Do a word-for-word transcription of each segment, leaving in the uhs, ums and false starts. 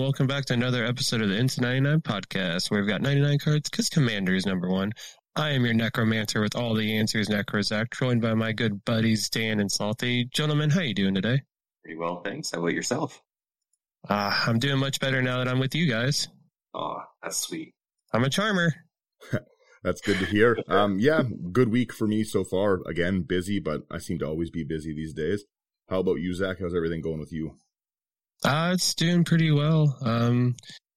welcome back to another episode of the Into ninety-nine podcast, where we've got ninety-nine cards because Commander is number one. I am your necromancer with all the answers, Necrozach, joined by my good buddies Dan and Salty. Gentlemen, how you doing today? Pretty well, thanks. How about yourself? Uh, I'm doing much better now that I'm with you guys. Oh, that's sweet. I'm a charmer. That's good to hear. Um, yeah, good week for me so far. Again, busy, but I seem to always be busy these days. How about you, Zach? How's everything going with you? Uh, it's doing pretty well. Um,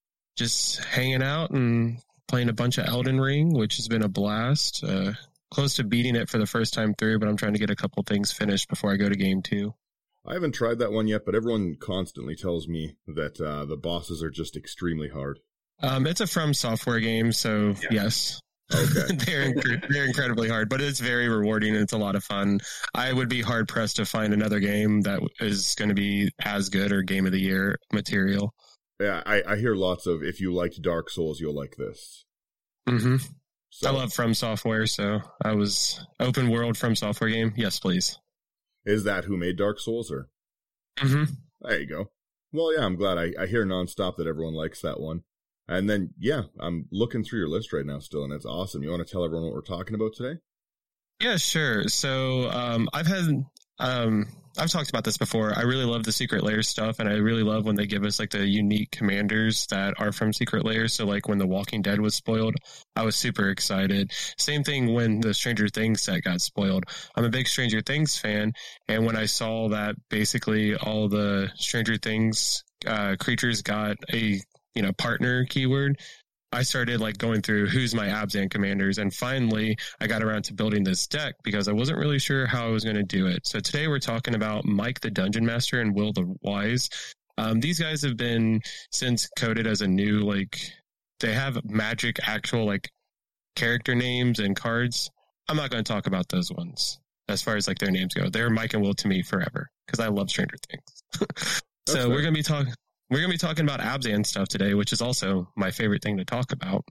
just hanging out and playing a bunch of Elden Ring, which has been a blast. Uh, close to beating it for the first time through, but I'm trying to get a couple things finished before I go to game two. I haven't tried that one yet, but everyone constantly tells me that uh, the bosses are just extremely hard. Um, it's a From Software game, so yeah. Yes. Okay. they're, inc- they're incredibly hard, but it's very rewarding and it's a lot of fun. I would be hard pressed to find another game that is going to be as good or Game of the Year material. Yeah, I, I hear lots of, if you liked Dark Souls, you'll like this. Mm-hmm. So, I love From Software, so I was open world From Software game. Yes, please. Is that who made Dark Souls, or? Mm-hmm. There you go. Well, yeah, I'm glad. I, I hear nonstop that everyone likes that one. And then, yeah, I'm looking through your list right now still, and it's awesome. You want to tell everyone what we're talking about today? Yeah, sure. So um, I've had, um, I've talked about this before. I really love the Secret Lair stuff, and I really love when they give us like the unique commanders that are from Secret Lair. So like when The Walking Dead was spoiled, I was super excited. Same thing when the Stranger Things set got spoiled. I'm a big Stranger Things fan, and when I saw that basically all the Stranger Things uh, creatures got a you know, partner keyword, I started like going through who's my Abzan commanders, and finally I got around to building this deck because I wasn't really sure how I was going to do it. So today we're talking about Mike the Dungeon Master and Will the Wise. Um, these guys have been since coded as a new, like, they have magic actual like character names and cards. I'm not going to talk about those ones as far as like their names go. They're Mike and Will to me forever because I love Stranger Things. So That's we're fair. going to be talking. We're going to be talking about Abzan stuff today, which is also my favorite thing to talk about.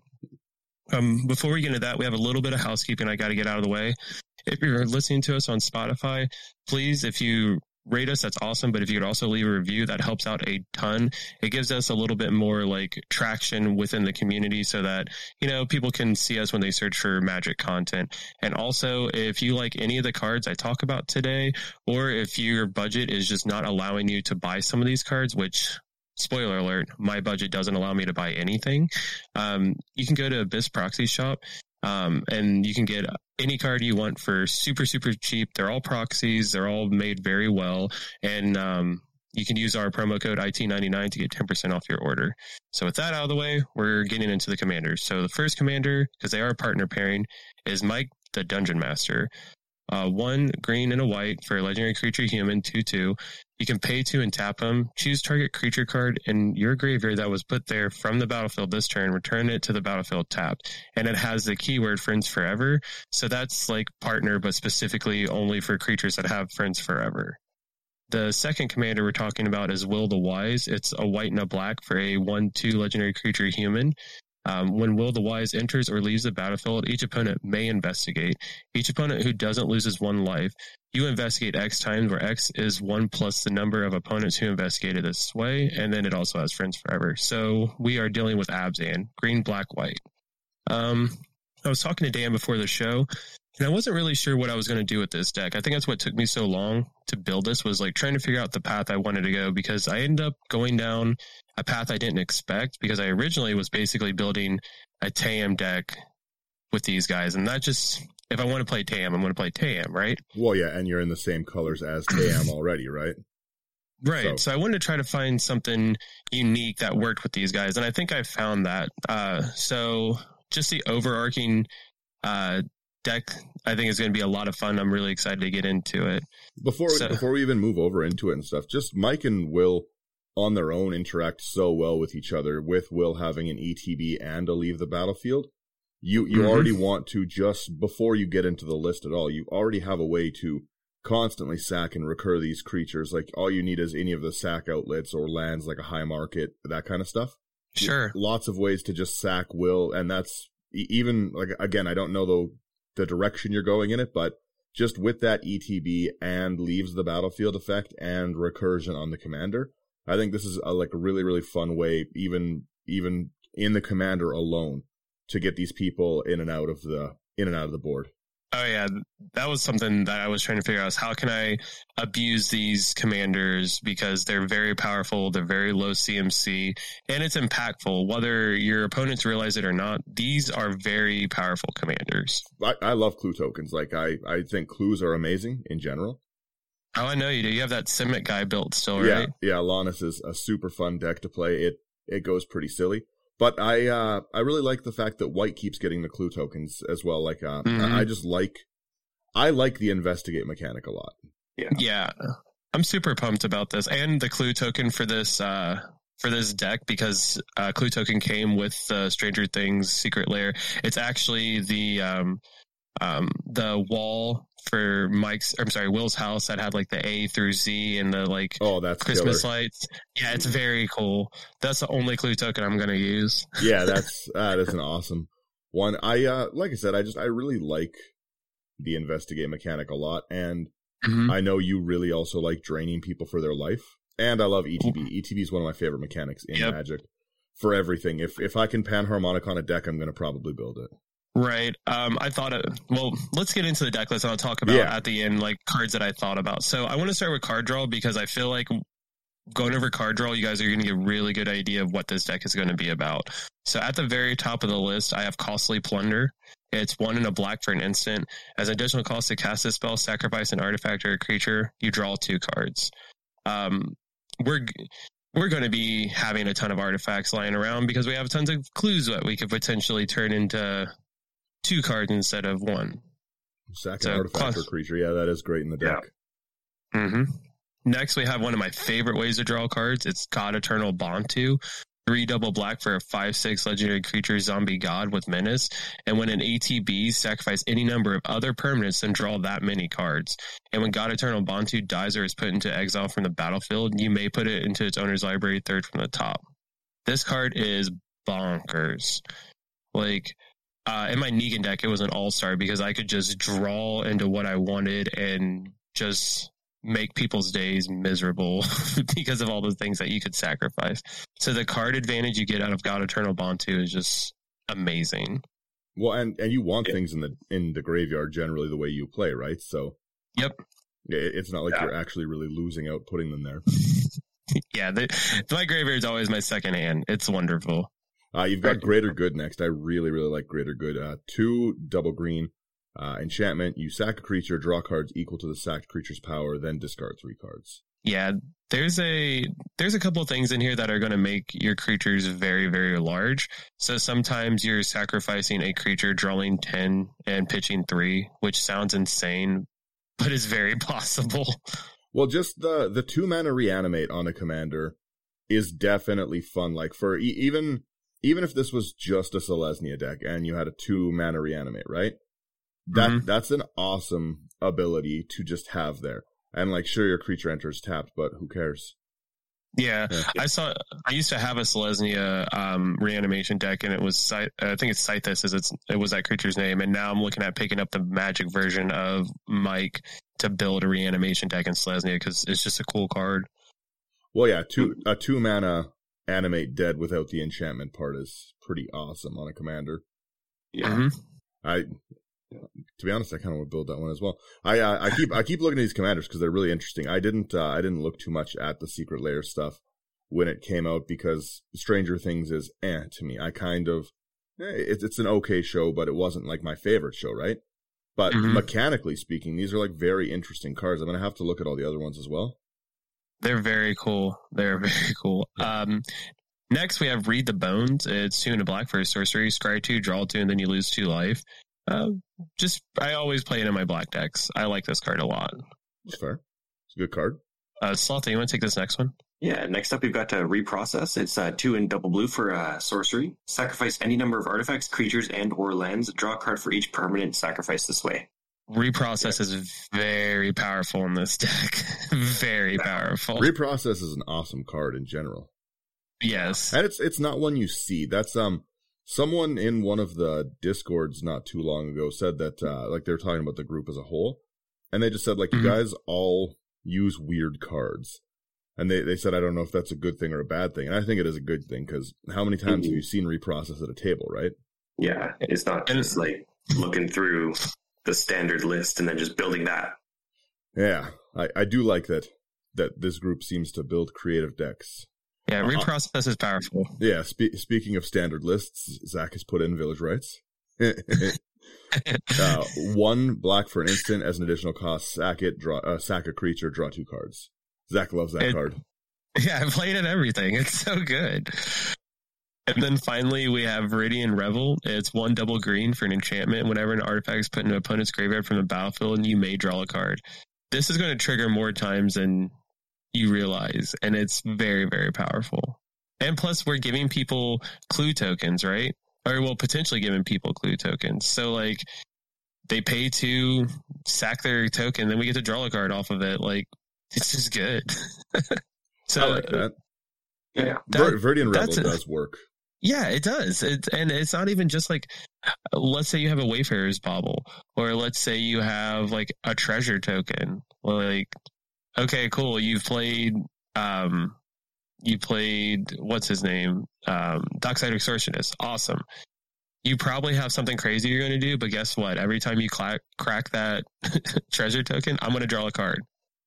Um, before we get into that, we have a little bit of housekeeping I got to get out of the way. If you're listening to us on Spotify, please, if you rate us, that's awesome. But if you could also leave a review, that helps out a ton. It gives us a little bit more like traction within the community so that, you know, people can see us when they search for Magic content. And also, if you like any of the cards I talk about today, or if your budget is just not allowing you to buy some of these cards, which, spoiler alert, my budget doesn't allow me to buy anything. Um, you can go to Abyss Proxy Shop, um, and you can get any card you want for super, super cheap. They're all proxies. They're all made very well. And um, you can use our promo code I T ninety-nine to get ten percent off your order. So with that out of the way, we're getting into the commanders. So the first commander, because they are a partner pairing, is Mike the Dungeon Master. Uh, one green and a white for a legendary creature human, two two. You can pay two and tap them. Choose target creature card in your graveyard that was put there from the battlefield this turn. Return it to the battlefield tapped. And it has the keyword Friends Forever. So that's like partner, but specifically only for creatures that have Friends Forever. The second commander we're talking about is Will the Wise. It's a white and a black for a one two legendary creature human. Um, when Will the Wise enters or leaves the battlefield, each opponent may investigate. Each opponent who doesn't loses one life. You investigate X times, where X is one plus the number of opponents who investigated this way, and then it also has Friends Forever. So we are dealing with Abzan, green, black, white. Um, I was talking to Dan before the show, and I wasn't really sure what I was going to do with this deck. I think that's what took me so long to build this, was like trying to figure out the path I wanted to go, because I ended up going down a path I didn't expect, because I originally was basically building a Tam deck with these guys. And that just, if I want to play Tam, I'm going to play Tam, right? Well, yeah, and you're in the same colors as Tam already, right? Right. So. So. so I wanted to try to find something unique that worked with these guys. And I think I found that. Uh, so just the overarching uh, deck, I think is going to be a lot of fun. I'm really excited to get into it. Before So- before we even move over into it and stuff, just Mike and Will on their own interact so well with each other, with Will having an E T B and a leave the battlefield. You you Mhm. already want to, just before you get into the list at all, you already have a way to constantly sack and recur these creatures. Like, all you need is any of the sack outlets or lands, like a high market, that kind of stuff. Sure. Lots of ways to just sack Will, and that's e- even, like, again, I don't know the, the direction you're going in it, but just with that E T B and leaves the battlefield effect and recursion on the commander, I think this is a, like a really, really fun way, even even in the commander alone, to get these people in and out of the in and out of the board. Oh yeah, that was something that I was trying to figure out is how can I abuse these commanders because they're very powerful, they're very low C M C, and it's impactful. Whether your opponents realize it or not, these are very powerful commanders. I, I love clue tokens. Like I, I think clues are amazing in general. Oh, I know you do. You have that Simic guy built still, right? Yeah, yeah. Lannis is a super fun deck to play. It it goes pretty silly. But I uh, I really like the fact that white keeps getting the clue tokens as well. Like uh, mm-hmm. I just like I like the investigate mechanic a lot. Yeah, yeah, I'm super pumped about this and the clue token for this uh, for this deck because uh, clue token came with the Stranger Things Secret Lair. It's actually the um, um, the wall for Mike's. I'm sorry, Will's house that had like the A through Z and the like. Oh, that's Christmas killer. lights. Yeah, it's very cool. That's the only clue token I'm gonna use. Yeah, that's that is an awesome one. I uh, like I said, I just I really like the investigate mechanic a lot, and mm-hmm. I know you really also like draining people for their life. And I love E T B. E T B is one of my favorite mechanics in yep. Magic for everything. If if I can Panharmonic on a deck, I'm gonna probably build it. Right. Um, I thought, it, well, let's get into the deck list and I'll talk about yeah. at the end, like cards that I thought about. So I want to start with card draw because I feel like going over card draw, you guys are going to get a really good idea of what this deck is going to be about. So at the very top of the list, I have Costly Plunder. It's one in a black for an instant. As additional cost to cast this spell, sacrifice an artifact or a creature, you draw two cards. Um, we're... We're going to be having a ton of artifacts lying around because we have tons of clues that we could potentially turn into two cards instead of one. Second so, artifact or creature. Yeah, that is great in the deck. Yeah. Mm-hmm. Next, we have one of my favorite ways to draw cards. It's God Eternal Bantu. Three double black for a five six legendary creature zombie god with menace. And when an A T B, sacrifice any number of other permanents and draw that many cards. And when God Eternal Bantu dies or is put into exile from the battlefield, you may put it into its owner's library third from the top. This card is bonkers. Like, uh, in my Negan deck, it was an all-star because I could just draw into what I wanted and just make people's days miserable because of all the things that you could sacrifice. So the card advantage you get out of God Eternal Bantu is just amazing. Well, and, and you want yeah. things in the in the graveyard generally the way you play, right? So yep, it's not like yeah. you're actually really losing out putting them there. yeah, the, my graveyard's always my second hand. It's wonderful. Uh, you've got Greater Good next. I really, really like Greater Good. Uh, two double green. Uh, enchantment, you sack a creature, draw cards equal to the sacked creature's power, then discard three cards. Yeah, there's a there's a couple of things in here that are going to make your creatures very, very large. So sometimes you're sacrificing a creature, drawing ten, and pitching three, which sounds insane, but is very possible. Well, just the, the two mana reanimate on a commander is definitely fun. Like, for e- even even if this was just a Selesnya deck and you had a two mana reanimate, right? That mm-hmm. that's an awesome ability to just have there. And like, sure, your creature enters tapped, but who cares? Yeah, yeah. I saw. I used to have a Selesnya um, reanimation deck, and it was I think it's Scythus, is it's it was that creature's name. And now I'm looking at picking up the Magic version of Mike to build a reanimation deck in Selesnya because it's just a cool card. Well, yeah, two a two mana animate dead without the enchantment part is pretty awesome on a commander. Yeah, mm-hmm. I. To be honest, I kind of want to build that one as well. I uh, I keep I keep looking at these commanders because they're really interesting. I didn't uh, I didn't look too much at the Secret Lair stuff when it came out because Stranger Things is eh to me. I kind of eh, it's it's an okay show, but it wasn't like my favorite show, right? But mm-hmm. mechanically speaking, these are like very interesting cards. I'm gonna have to look at all the other ones as well. They're very cool. They're very cool. Yeah. Um, next we have Read the Bones. It's two and a black for a sorcery. Scry two, draw two, and then you lose two life. Uh, just, I always play it in my black decks. I like this card a lot. That's fair. It's a good card. Uh, Slaughter, you want to take this next one? Yeah, next up we've got uh, Reprocess. It's uh, two and double blue for uh, sorcery. Sacrifice any number of artifacts, creatures, and or lands. Draw a card for each permanent sacrifice this way. Reprocess yeah. is very powerful in this deck. Very powerful. Reprocess is an awesome card in general. Yes. And it's it's not one you see. That's um someone in one of the Discords not too long ago said that uh, like they were talking about the group as a whole, and they just said like mm-hmm. you guys all use weird cards. And they, they said, I don't know if that's a good thing or a bad thing. And I think it is a good thing, because how many times mm-hmm. have you seen reprocess at a table, right? Yeah, it's not just like looking through the standard list and then just building that. Yeah, I, I do like that that this group seems to build creative decks. Yeah, reprocess uh, is powerful. Yeah, spe- speaking of standard lists, Zach has put in Village Rites. uh, one black for an instant as an additional cost. Sack it, draw, uh, sack a creature, draw two cards. Zach loves that it, card. Yeah, I played it everything. It's so good. And then finally, we have Viridian Revel. It's one double green for an enchantment. Whenever an artifact is put into an opponent's graveyard from the battlefield, and you may draw a card. This is going to trigger more times than you realize, and it's very, very powerful. And plus, we're giving people clue tokens, right? Or, well, potentially giving people clue tokens. So, like, they pay to sack their token, then we get to draw a card off of it. Like, it's just good. So, I like that. Yeah. That, Viridian Revel does work. Yeah, it does. It, and it's not even just like, let's say you have a Wayfarer's Bauble, or let's say you have like a treasure token. Like, okay, cool. You've played, um, you played, what's his name? Um, Dockside Extortionist. Awesome. You probably have something crazy you're going to do, but guess what? Every time you cla- crack that treasure token, I'm going to draw a card.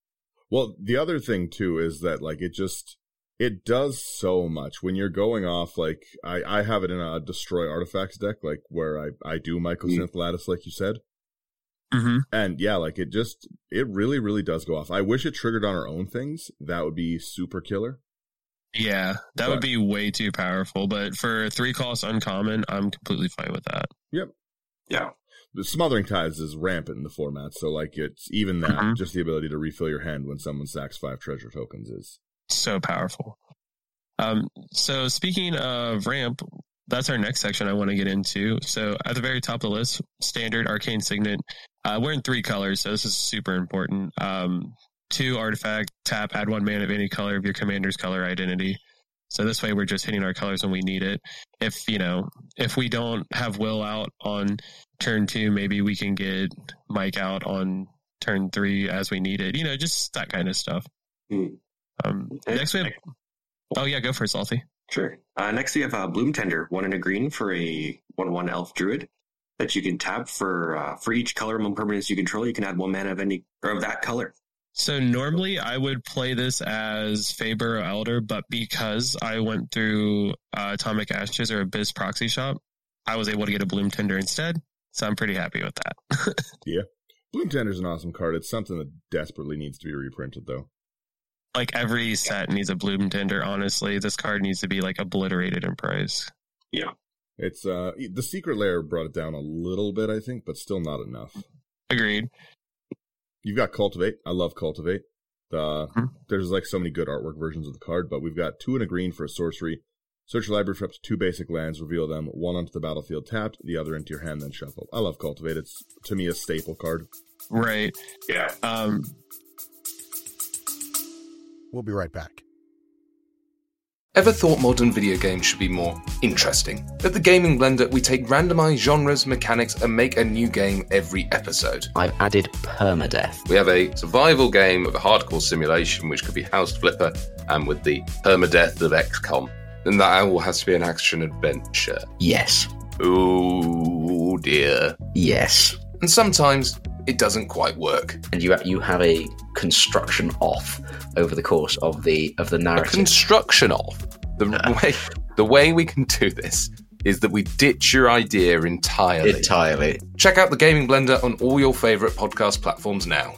Well, the other thing too is that like it just, it does so much when you're going off. Like I, I have it in a destroy artifacts deck, like where I, I do Mycosynth mm. Lattice, like you said. Mm-hmm. And yeah, like it just, it really, really does go off. I wish it triggered on our own things. That would be super killer. Yeah, that but, would be way too powerful. But for three costs uncommon, I'm completely fine with that. Yep. Yeah. The Smothering Tides is rampant in the format. So like it's even that, mm-hmm. just the ability to refill your hand when someone sacks five treasure tokens is so powerful. Um, so speaking of ramp, that's our next section I want to get into. So at the very top of the list, standard Arcane Signet. Uh, we're in three colors, so this is super important. Um, two artifact, tap, add one mana of any color of your commander's color identity. So this way we're just hitting our colors when we need it. If, you know, if we don't have Will out on turn two, maybe we can get Mike out on turn three as we need it. You know, just that kind of stuff. Mm. Um, next we have... Oh, yeah, go for it, Salty. Sure. Uh, next we have uh, Bloom Tender, one and a green for a one one elf druid that you can tap for uh, for each color among permanents you control. You can add one mana of any or of that color. So normally I would play this as Faber or Elder, but because I went through uh, Atomic Ashes or Abyss Proxy Shop, I was able to get a Bloom Tender instead. So I'm pretty happy with that. Yeah. Bloom Tender is an awesome card. It's something that desperately needs to be reprinted, though. Like every set needs a Bloom Tender, honestly. This card needs to be like obliterated in price. Yeah. It's uh the Secret Lair brought it down a little bit, I think, but still not enough. Agreed. You've got Cultivate. I love Cultivate. Uh, mm-hmm. There's like so many good artwork versions of the card, but we've got two and a green for a sorcery. Search your library for up to two basic lands, reveal them, one onto the battlefield tapped, the other into your hand, then shuffle. I love Cultivate. It's, to me, a staple card. Right. Yeah. Um. We'll be right back. Ever thought modern video games should be more interesting? At the Gaming Blender, we take randomized genres, mechanics, and make a new game every episode. I've added permadeath. We have a survival game of a hardcore simulation, which could be House Flipper, and with the permadeath of X COM. And that all has to be an action-adventure. Yes. Oh dear. Yes. And sometimes it doesn't quite work. And you you have a construction off over the course of the of the narrative. A construction off. The uh. way the way we can do this is that we ditch your idea entirely. Entirely. Check out the Gaming Blender on all your favourite podcast platforms now.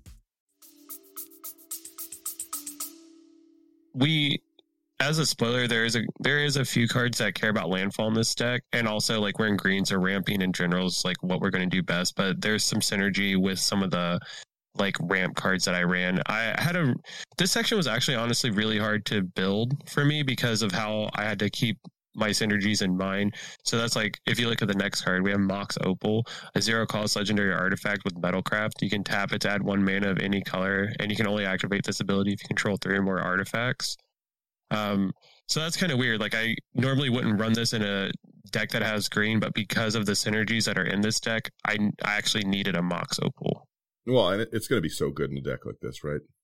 We, as a spoiler, there is a there is a few cards that care about landfall in this deck, and also like we're in greens or ramping in general is like what we're going to do best. But there's some synergy with some of the like ramp cards that I ran. I had a this section was actually honestly really hard to build for me because of how I had to keep my synergies in mind. So that's like if you look at the next card, we have Mox Opal, a zero cost legendary artifact with Metalcraft. You can tap it to add one mana of any color, and you can only activate this ability if you control three or more artifacts. Um, so that's kind of weird. Like I normally wouldn't run this in a deck that has green, but because of the synergies that are in this deck, I, I actually needed a Mox Opal. Well, and it's going to be so good in a deck like this, right?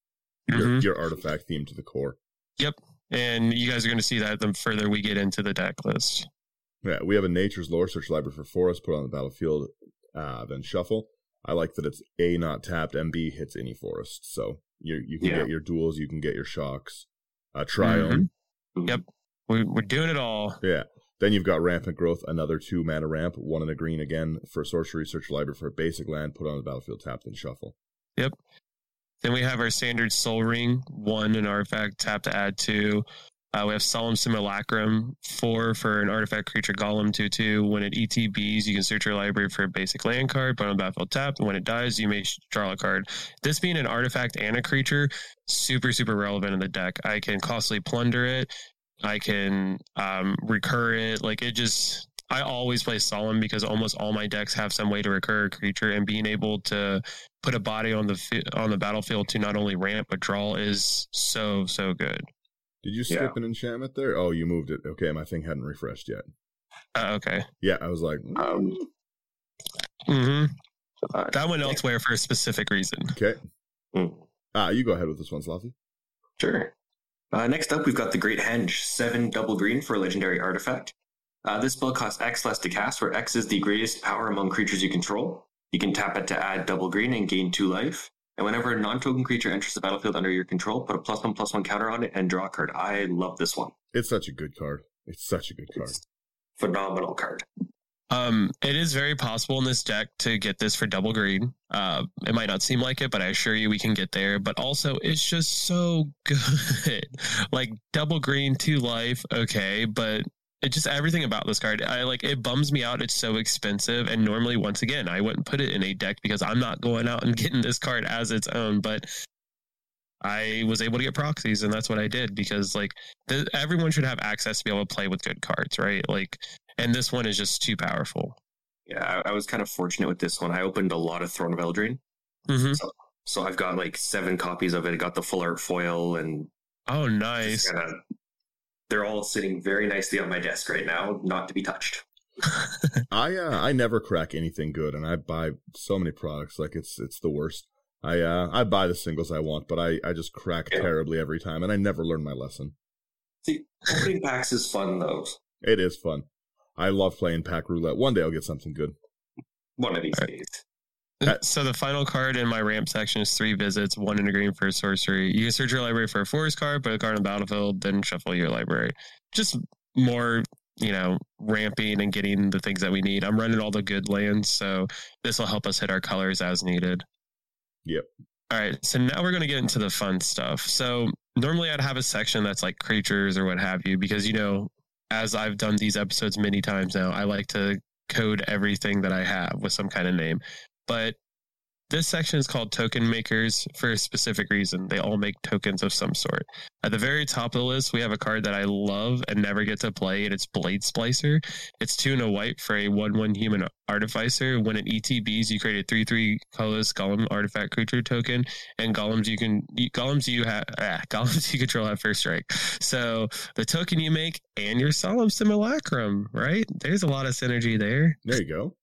your, Mm-hmm. your artifact theme to the core. Yep. And you guys are going to see that the further we get into the deck list. Yeah, we have a Nature's Lore, search library for forest, put on the battlefield, uh, then shuffle. I like that it's A, not tapped, and B, hits any forest. So you you can Yeah. get your duels, you can get your shocks, uh, Triome. Mm-hmm. Yep. We, we're doing it all. Yeah. Then you've got Rampant Growth, another two mana ramp, one in a green again for sorcery, search library for a basic land, put on the battlefield, tap, then shuffle. Yep. Then we have our standard Soul Ring, one an artifact, tap to add two. Uh, we have Solemn Simulacrum, four for an artifact creature Golem, two two. When it E T Bs, you can search your library for a basic land card, put on the battlefield, tap, and when it dies, you may draw a card. This being an artifact and a creature, super, super relevant in the deck. I can costly plunder it. I can um, recur it. Like, it just... I always play Solemn because almost all my decks have some way to recur a creature, and being able to put a body on the fi- on the battlefield to not only ramp but draw is so, so good. Did you skip Yeah. an enchantment there? Oh, you moved it. Okay, my thing hadn't refreshed yet. Uh, okay. Yeah, I was like, Um, Mm-hmm. uh, That went elsewhere for a specific reason. okay. mm, Ah, you go ahead with this one, Slavi. Sure. Uh, next up, we've got the Great Henge, seven double green for a legendary artifact. Uh, this spell costs X less to cast, where X is the greatest power among creatures you control. You can tap it to add double green and gain two life. And whenever a non-token creature enters the battlefield under your control, put a plus one plus one counter on it and draw a card. I love this one. It's such a good card. It's such a good card. It's a phenomenal card. Um, it is very possible in this deck to get this for double green. Uh, it might not seem like it, but I assure you we can get there. But also, it's just so good. Like, double green, two life, okay, but it just everything about this card. I like it bums me out. It's so expensive, and normally, once again, I wouldn't put it in a deck because I'm not going out and getting this card as its own. But I was able to get proxies, and that's what I did because like th- everyone should have access to be able to play with good cards, right? Like, and this one is just too powerful. Yeah, I, I was kind of fortunate with this one. I opened a lot of Throne of Eldraine. Mm-hmm. So, so I've got like seven copies of it. I got the full art foil, and Oh, nice. just kinda, they're all sitting very nicely on my desk right now, not to be touched. I uh, I never crack anything good, and I buy so many products like it's it's the worst. I uh, I buy the singles I want, but I, I just crack Yeah. terribly every time, and I never learn my lesson. See, opening packs is fun though. It is fun. I love playing pack roulette. One day I'll get something good. One of these Right. days. So the final card in my ramp section is three visits, one in a green for a sorcery. You can search your library for a forest card, put a card on the battlefield, then shuffle your library. Just more, you know, ramping and getting the things that we need. I'm running all the good lands, so this will help us hit our colors as needed. Yep. All right, so now we're going to get into the fun stuff. So normally I'd have a section that's like creatures or what have you, because, you know, as I've done these episodes many times now, I like to code everything that I have with some kind of name. But this section is called Token Makers for a specific reason. They all make tokens of some sort. At the very top of the list, we have a card that I love and never get to play, and it's Blade Splicer. It's two and a white for a one one human artificer. When it E T Bs, you create a three three colorless golem artifact creature token, and golems you can golems you have ah, golems you control have first strike. So the token you make and your Solemn Simulacrum, right? There's a lot of synergy there. There you go.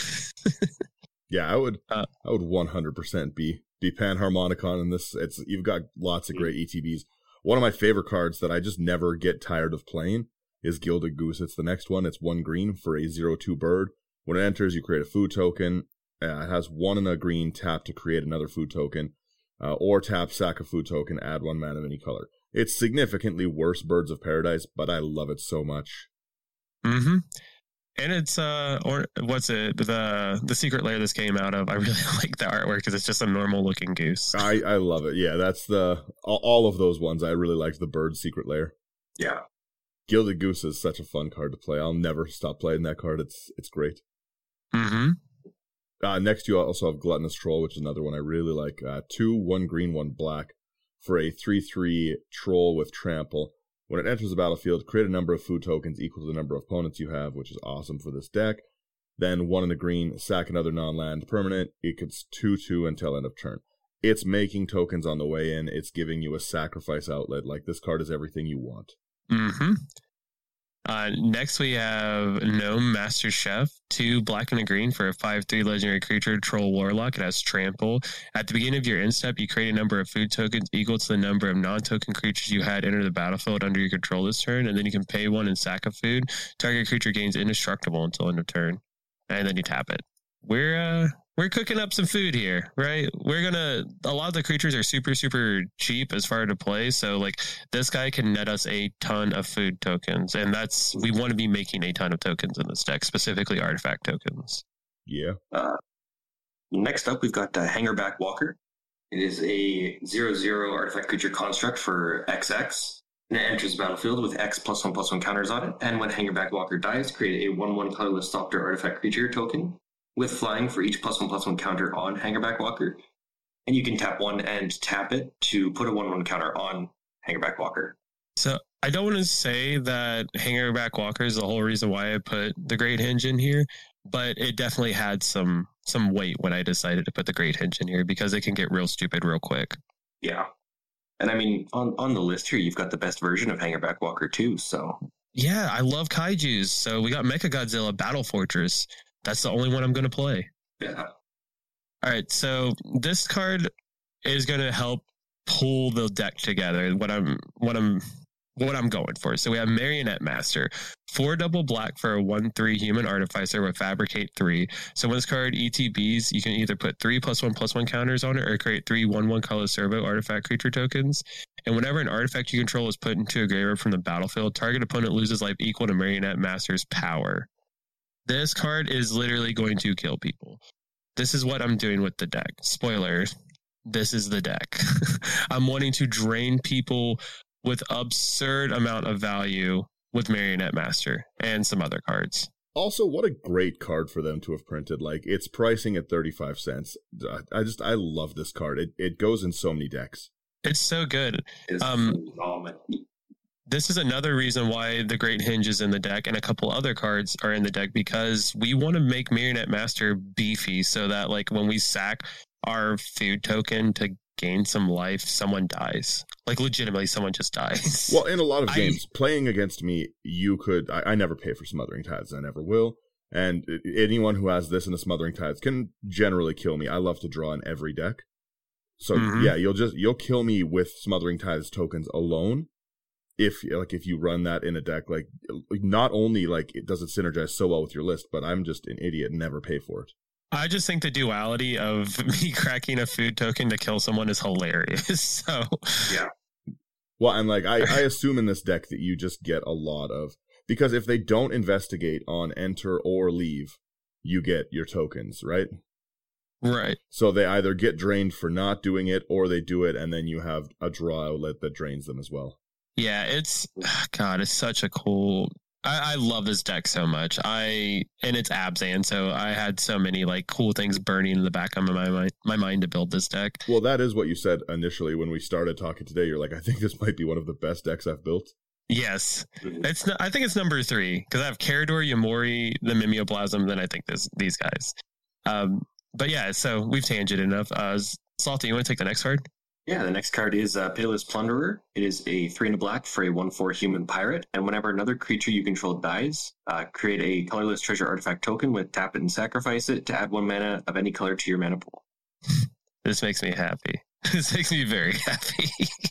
Yeah, I would Uh, I would one hundred percent be be Panharmonicon in this. It's you've got lots of great E T Bs. One of my favorite cards that I just never get tired of playing is Gilded Goose. It's the next one. It's one green for a zero two bird. When it enters, you create a food token. Uh, it has one and a green tap to create another food token, uh, or tap, sack a food token, add one mana of any color. It's significantly worse Birds of Paradise, but I love it so much. Mm-hmm. And it's uh or what's it the the secret layer this came out of. I really like the artwork because it's just a normal looking goose. I, I love it. Yeah, that's the all, all of those ones. I really liked the Bird Secret Lair. Yeah. Gilded Goose is such a fun card to play. I'll never stop playing that card. It's it's great. Mm-hmm. Uh, next, you also have Gluttonous Troll, which is another one I really like. Uh, two, one green, one black for a three three troll with trample. When it enters the battlefield, create a number of food tokens equal to the number of opponents you have, which is awesome for this deck. Then one in the green, sack another non-land permanent. It gets two two until end of turn. It's making tokens on the way in. It's giving you a sacrifice outlet. Like, this card is everything you want. Mm-hmm. Uh, next, we have Gnome Master Chef, two black and a green for a five three legendary creature, Troll Warlock. It has Trample. At the beginning of your end step, you create a number of food tokens equal to the number of non-token creatures you had enter the battlefield under your control this turn, and then you can pay one and sack a food. Target creature gains indestructible until end of turn, and then you tap it. We're uh, we're cooking up some food here, right? We're gonna. A lot of the creatures are super super cheap as far to play, so like this guy can net us a ton of food tokens, and that's we want to be making a ton of tokens in this deck, specifically artifact tokens. Yeah. Uh, next up, we've got uh, Hangerback Walker. It is a zero zero artifact creature construct for X X. And it enters the battlefield with X plus one plus one counters on it. And when Hangerback Walker dies, create a one one colorless Thopter artifact creature token with flying for each plus one plus one counter on Hangerback Walker. And you can tap one and tap it to put a one one counter on Hangerback Walker. So I don't want to say that Hangerback Walker is the whole reason why I put the Great Henge in here, but it definitely had some some weight when I decided to put the Great Henge in here because it can get real stupid real quick. Yeah. And I mean, on, on the list here, you've got the best version of Hangerback Walker too, so... Yeah, I love kaijus. So we got Mechagodzilla Battle Fortress. That's the only one I'm going to play. Yeah. All right, so this card is going to help pull the deck together. What I'm, what I'm, what I'm going for. So we have Marionette Master, four double black for a one three human artificer with Fabricate three. So when this card E T Bs, you can either put three plus one plus one counters on it, or create three one one color servo artifact creature tokens. And whenever an artifact you control is put into a graveyard from the battlefield, target opponent loses life equal to Marionette Master's power. This card is literally going to kill people. This is what I'm doing with the deck. Spoiler, this is the deck. I'm wanting to drain people with absurd amount of value with Marionette Master and some other cards. Also, what a great card for them to have printed. Like, it's pricing at thirty-five cents. I just, I love this card. It it goes in so many decks. It's so good. It's Um, phenomenal. This is another reason why the Great Henge is in the deck and a couple other cards are in the deck, because we want to make Marionette Master beefy so that like when we sack our food token to gain some life, someone dies. Like legitimately someone just dies. Well, in a lot of I- games, playing against me, you could, I, I never pay for Smothering Tides. I never will. And anyone who has this in the Smothering Tides can generally kill me. I love to draw in every deck. So Mhm. yeah, you'll just, you'll kill me with Smothering Tides tokens alone. If like if you run that in a deck, like not only like it does it synergize so well with your list, but I'm just an idiot and never pay for it. I just think the duality of me cracking a food token to kill someone is hilarious. So Yeah. Well, and like I, I assume in this deck that you just get a lot of, because if they don't investigate on enter or leave, you get your tokens, right? right. So they either get drained for not doing it, or they do it and then you have a draw outlet that drains them as well. Yeah, it's God, it's such a cool I, I love this deck so much. I and it's Abzan, so I had so many like cool things burning in the back of my mind my mind to build this deck. Well, that is what you said initially when we started talking today. You're like, I think this might be one of the best decks I've built. Yes. It's not, I think it's number three, because I have Carador, Yamori, the Mimeoplasm, then I think this these guys. Um but yeah, so we've tangented enough. Uh Salty, you want to take the next card? Yeah, the next card is uh, Pitiless Plunderer. It is a three and a black for a one four human pirate, and whenever another creature you control dies, uh, create a colorless treasure artifact token with tap it and sacrifice it to add one mana of any color to your mana pool. This makes me happy. This makes me very happy.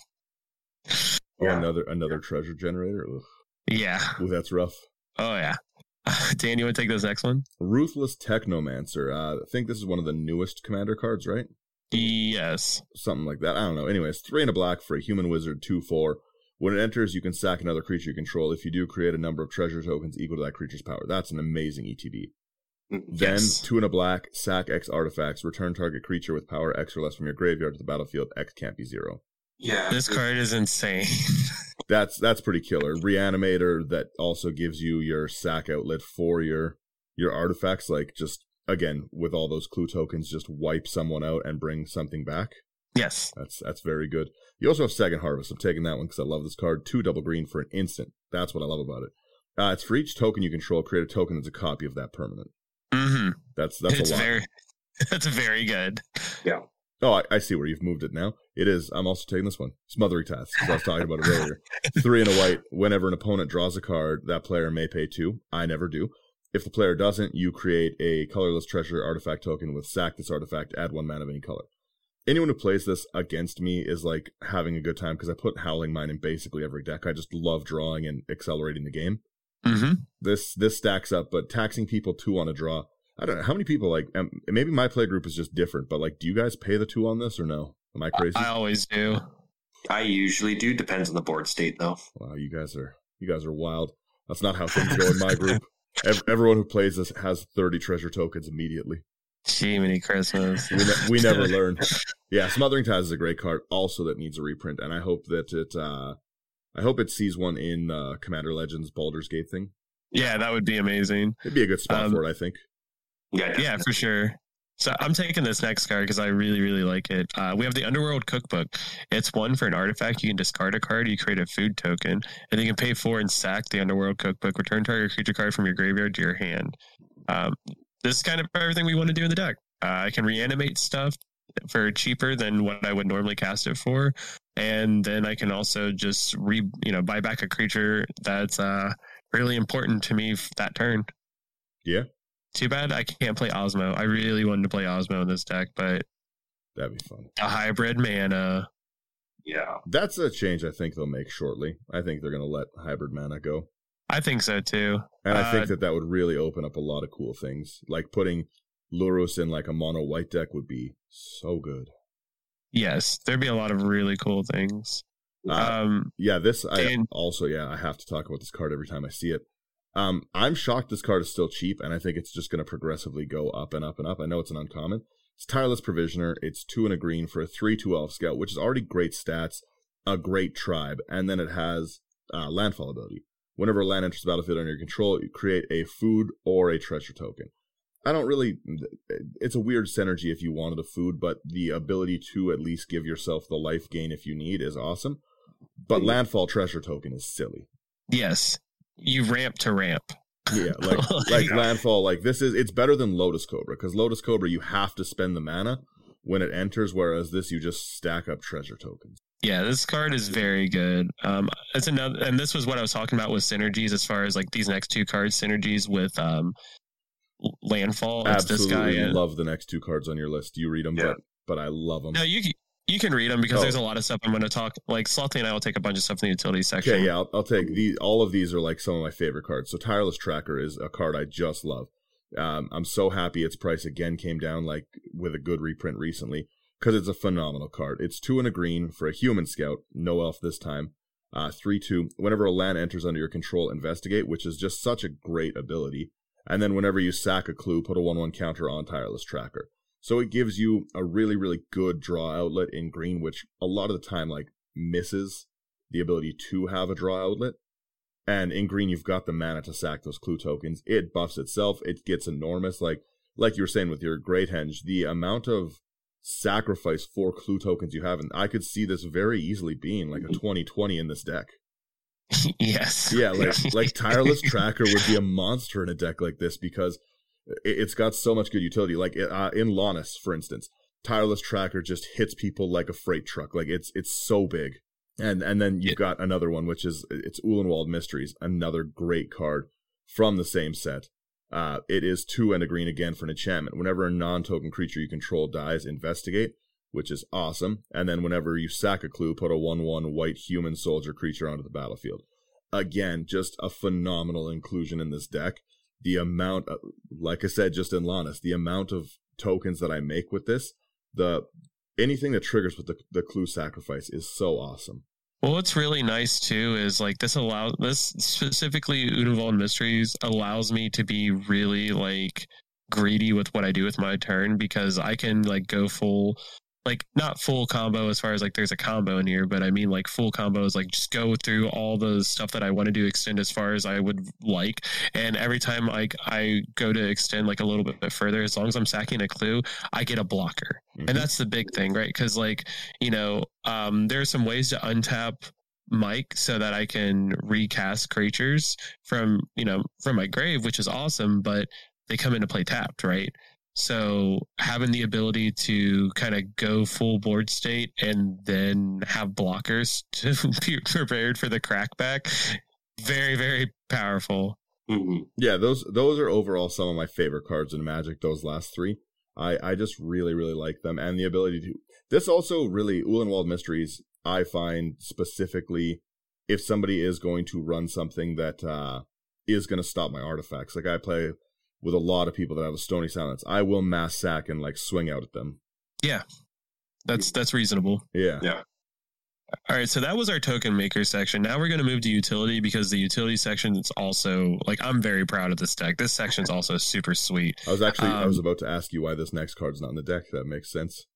Oh, Yeah. another another treasure generator. Ugh. Yeah. Ooh, that's rough. Oh yeah. Dan, you want to take this next one? Ruthless Technomancer. Uh, I think this is one of the newest commander cards, right? Yes. Something like that. I don't know. Anyways, three and a black for a human wizard, two four. When it enters, you can sack another creature you control. If you do, create a number of treasure tokens equal to that creature's power. That's an amazing E T B. Then, Yes. two and a black, sack X artifacts, return target creature with power X or less from your graveyard to the battlefield. X can't be zero. Yeah, This card is insane. That's that's pretty killer. Reanimator that also gives you your sack outlet for your your artifacts. Like just again with all those clue tokens, just wipe someone out and bring something back. Yes. That's that's very good. You also have Second Harvest. I'm taking that one because I love this card. Two double green for an instant. That's what I love about it. Uh, it's for each token you control, create a token that's a copy of that permanent. Mm-hmm. That's that's It's a lot. very, that's very good. Yeah. Oh, I, I see where you've moved it now. It is. I'm also taking this one. Smothering Task, because I was talking about it earlier. Three and a white. Whenever an opponent draws a card, that player may pay two. I never do. If the player doesn't, you create a colorless treasure artifact token with sack this artifact, add one mana of any color. Anyone who plays this against me is like having a good time because I put Howling Mine in basically every deck. I just love drawing and accelerating the game. Mm-hmm. This this stacks up, but taxing people two on a draw. I don't know how many people like. Um, maybe my play group is just different, but like, do you guys pay the two on this or no? Am I crazy? I always do. I usually do. Depends on the board state, though. Wow, you guys are you guys are wild. That's not how things go in my group. Ev- everyone who plays this has thirty treasure tokens immediately. Gee, many Christmas. We, ne- we never learn. Yeah, Smothering Taz is a great card, also that needs a reprint, and I hope that it. Uh, I hope it sees one in uh, Commander Legends Baldur's Gate thing. Yeah, that would be amazing. It'd be a good spot um, for it, I think. Yeah, yeah, for sure. So I'm taking this next card because I really, really like it. Uh, we have the Underworld Cookbook. It's one for an artifact. You can discard a card. You create a food token. And you can pay four and sack the Underworld Cookbook. Return target creature card from your graveyard to your hand. Um, this is kind of everything we want to do in the deck. Uh, I can reanimate stuff for cheaper than what I would normally cast it for. And then I can also just re, you know, buy back a creature that's uh, really important to me that turn. Yeah. Too bad I can't play Osmo. I really wanted to play Osmo in this deck, but that'd be fun. A hybrid mana. Yeah. That's a change I think they'll make shortly. I think they're going to let hybrid mana go. I think so too. And I uh, think that that would really open up a lot of cool things. Like putting Lurrus in like a mono white deck would be so good. Yes, there'd be a lot of really cool things. Uh, um, yeah, this I and, also, yeah, I have to talk about this card every time I see it. Um, I'm shocked this card is still cheap, and I think it's just going to progressively go up and up and up. I know it's an uncommon. It's Tireless Provisioner. It's two and a green for a three two Elf Scout, which is already great stats, a great tribe, and then it has uh, landfall ability. Whenever land enters the battlefield under your control, you create a food or a treasure token. I don't really... It's a weird synergy if you wanted a food, but the ability to at least give yourself the life gain if you need is awesome. But landfall treasure token is silly. Yes. You ramp to ramp. Yeah, like like landfall, like this is, it's better than Lotus Cobra, because Lotus Cobra, you have to spend the mana when it enters, whereas this, you just stack up treasure tokens. Yeah, this card is very good. Um, it's another, and this was what I was talking about with synergies, as far as like these next two cards, synergies with um, landfall. It's Absolutely this guy. And, love the next two cards on your list. You read them, yeah. but but I love them. No, you you can read them because Oh. there's a lot of stuff I'm going to talk. Like Slothy and I will take a bunch of stuff in the utility section. Okay, yeah, I'll, I'll take these. All of these are like some of my favorite cards. So Tireless Tracker is a card I just love. Um, I'm so happy its price again came down, like with a good reprint recently, because it's a phenomenal card. It's two and a green for a human scout, no elf this time. Uh, three two. Whenever a land enters under your control, investigate, which is just such a great ability. And then whenever you sack a clue, put a one one counter on Tireless Tracker. So it gives you a really, really good draw outlet in green, which a lot of the time like misses the ability to have a draw outlet. And in green, you've got the mana to sack those clue tokens. It buffs itself. It gets enormous. Like like you were saying with your Great Henge, the amount of sacrifice for clue tokens you have, and I could see this very easily being like a twenty twenty in this deck. Yes. Yeah, like like Tireless Tracker would be a monster in a deck like this because it's got so much good utility. Like uh, in Lannis, for instance, Tireless Tracker just hits people like a freight truck. Like it's it's so big. And and then you've got another one, which is it's Ulenwald Mysteries, another great card from the same set. Uh, it is two and a green again for an enchantment. Whenever a non-token creature you control dies, investigate, which is awesome. And then whenever you sack a clue, put a one one white human soldier creature onto the battlefield. Again, just a phenomenal inclusion in this deck. The amount, of, like I said, just in Lannis, the amount of tokens that I make with this, the anything that triggers with the, the clue sacrifice is so awesome. Well, what's really nice too is like this allows this specifically Udenwald Mysteries allows me to be really like greedy with what I do with my turn, because I can like go full, like not full combo as far as like there's a combo in here, but I mean like full combos, like just go through all the stuff that I want to do, extend as far as I would like. And every time like I go to extend like a little bit further, as long as I'm sacking a clue, I get a blocker. Mm-hmm. And that's the big thing, right? Because like, you know, um, there are some ways to untap Mike so that I can recast creatures from, you know, from my grave, which is awesome, but they come into play tapped, right? So having the ability to kind of go full board state and then have blockers to be prepared for the crackback, very, very powerful. Mm-hmm. Yeah, those those are overall some of my favorite cards in Magic, those last three. I, I just really, really like them. And the ability to... This also really, Ulenwald Mysteries, I find specifically if somebody is going to run something that uh, is going to stop my artifacts. Like I play with a lot of people that have a Stony Silence. I will mass sack and like swing out at them. Yeah, that's that's reasonable. Yeah. Yeah. All right, so that was our token maker section. Now we're going to move to utility because the utility section is also, like, I'm very proud of this deck. This section's also super sweet. I was actually, um, I was about to ask you why this next card's not in the deck. That makes sense.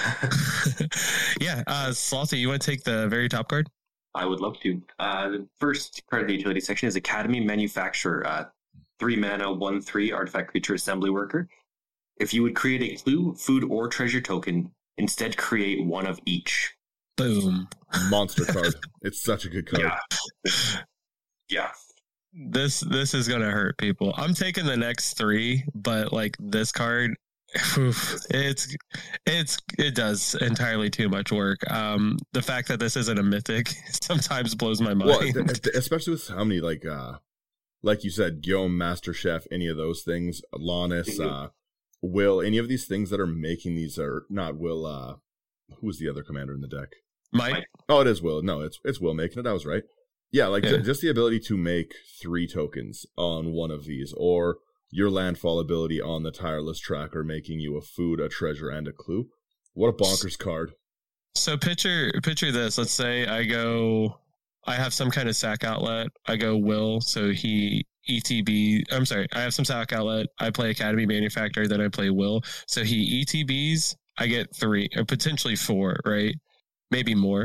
yeah, uh, Slothy, you want to take the very top card? I would love to. Uh, the first card of the utility section is Academy Manufacturer. Uh, three mana, one three artifact creature assembly worker. If you would create a clue, food, or treasure token, instead create one of each. Boom. Monster card. It's such a good card. Yeah. Yeah. This this is gonna hurt people. I'm taking the next three, but like this card, oof, it's it's it does entirely too much work. Um, the fact that this isn't a mythic sometimes blows my mind. Well, th- th- especially with how many like uh, like you said, Guillaume, Master Chef, any of those things, Lannis, Mhm. uh, Will, any of these things that are making these are not Will. Uh, who's the other commander in the deck? Mike, Oh, it is Will. No, it's it's Will making it. I was right. Yeah, like Yeah. ju- just the ability to make three tokens on one of these, or your landfall ability on the tireless tracker, making you a food, a treasure, and a clue. What a bonkers card! so picture picture this. Let's say I go, I have some kind of sack outlet. I go Will, so he E T B. I'm sorry, I have some sack outlet. I play Academy Manufacturer, then I play Will. So he E T Bs. I get three, or potentially four, right? Maybe more.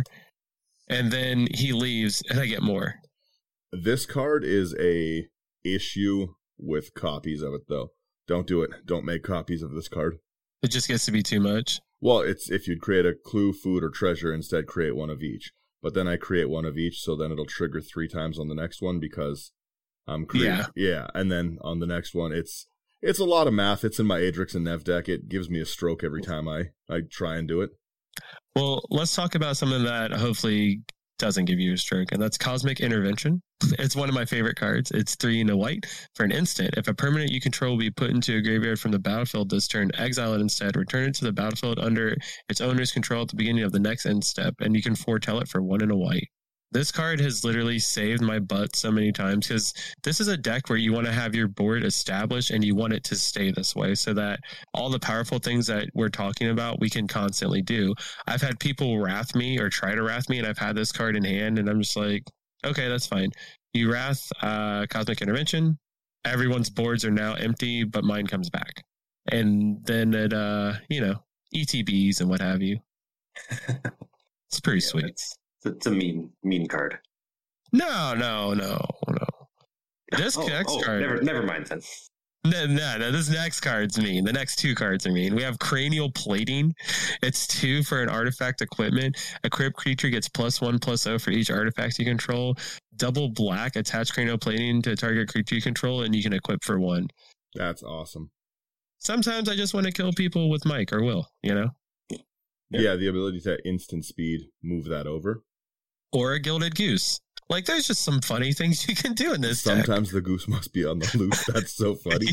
And then he leaves, and I get more. This card is a issue with copies of it, though. Don't do it. Don't make copies of this card. It just gets to be too much. Well, it's if you'd create a clue, food, or treasure, instead create one of each. But then I create one of each, so then it'll trigger three times on the next one because I'm creating. Yeah. Yeah, and then on the next one, it's it's a lot of math. It's in my Adrix and Nev deck. It gives me a stroke every time I, I try and do it. Well, let's talk about something that hopefully doesn't give you a stroke, and that's Cosmic Intervention. It's one of my favorite cards. It's three and a white for an instant. If a permanent you control will be put into a graveyard from the battlefield this turn, exile it instead. Return it to the battlefield under its owner's control at the beginning of the next end step, and you can foretell it for one and a white. This card has literally saved my butt so many times because this is a deck where you want to have your board established and you want it to stay this way so that all the powerful things that we're talking about, we can constantly do. I've had people wrath me or try to wrath me, and I've had this card in hand, and I'm just like, okay, that's fine. You wrath uh, Cosmic Intervention. Everyone's boards are now empty, but mine comes back. And then it, uh, you know, E T Bs and what have you. It's pretty Yeah, sweet. It's, it's a mean, mean card. No, no, no, no. This oh, next oh, card. Never, never mind then. No, no, no, this next card's mean. The next two cards are mean. We have Cranial Plating. It's two for an artifact equipment. Equipped creature gets plus one, plus oh for each artifact you control. Double black, attach Cranial Plating to target creature you control, and you can equip for one. That's awesome. Sometimes I just want to kill people with Mike or Will, you know? Yeah, Yeah. the ability to instant speed, move that over. Or a Gilded Goose. Like, there's just some funny things you can do in this deck. Sometimes the goose must be on the loose. That's so funny.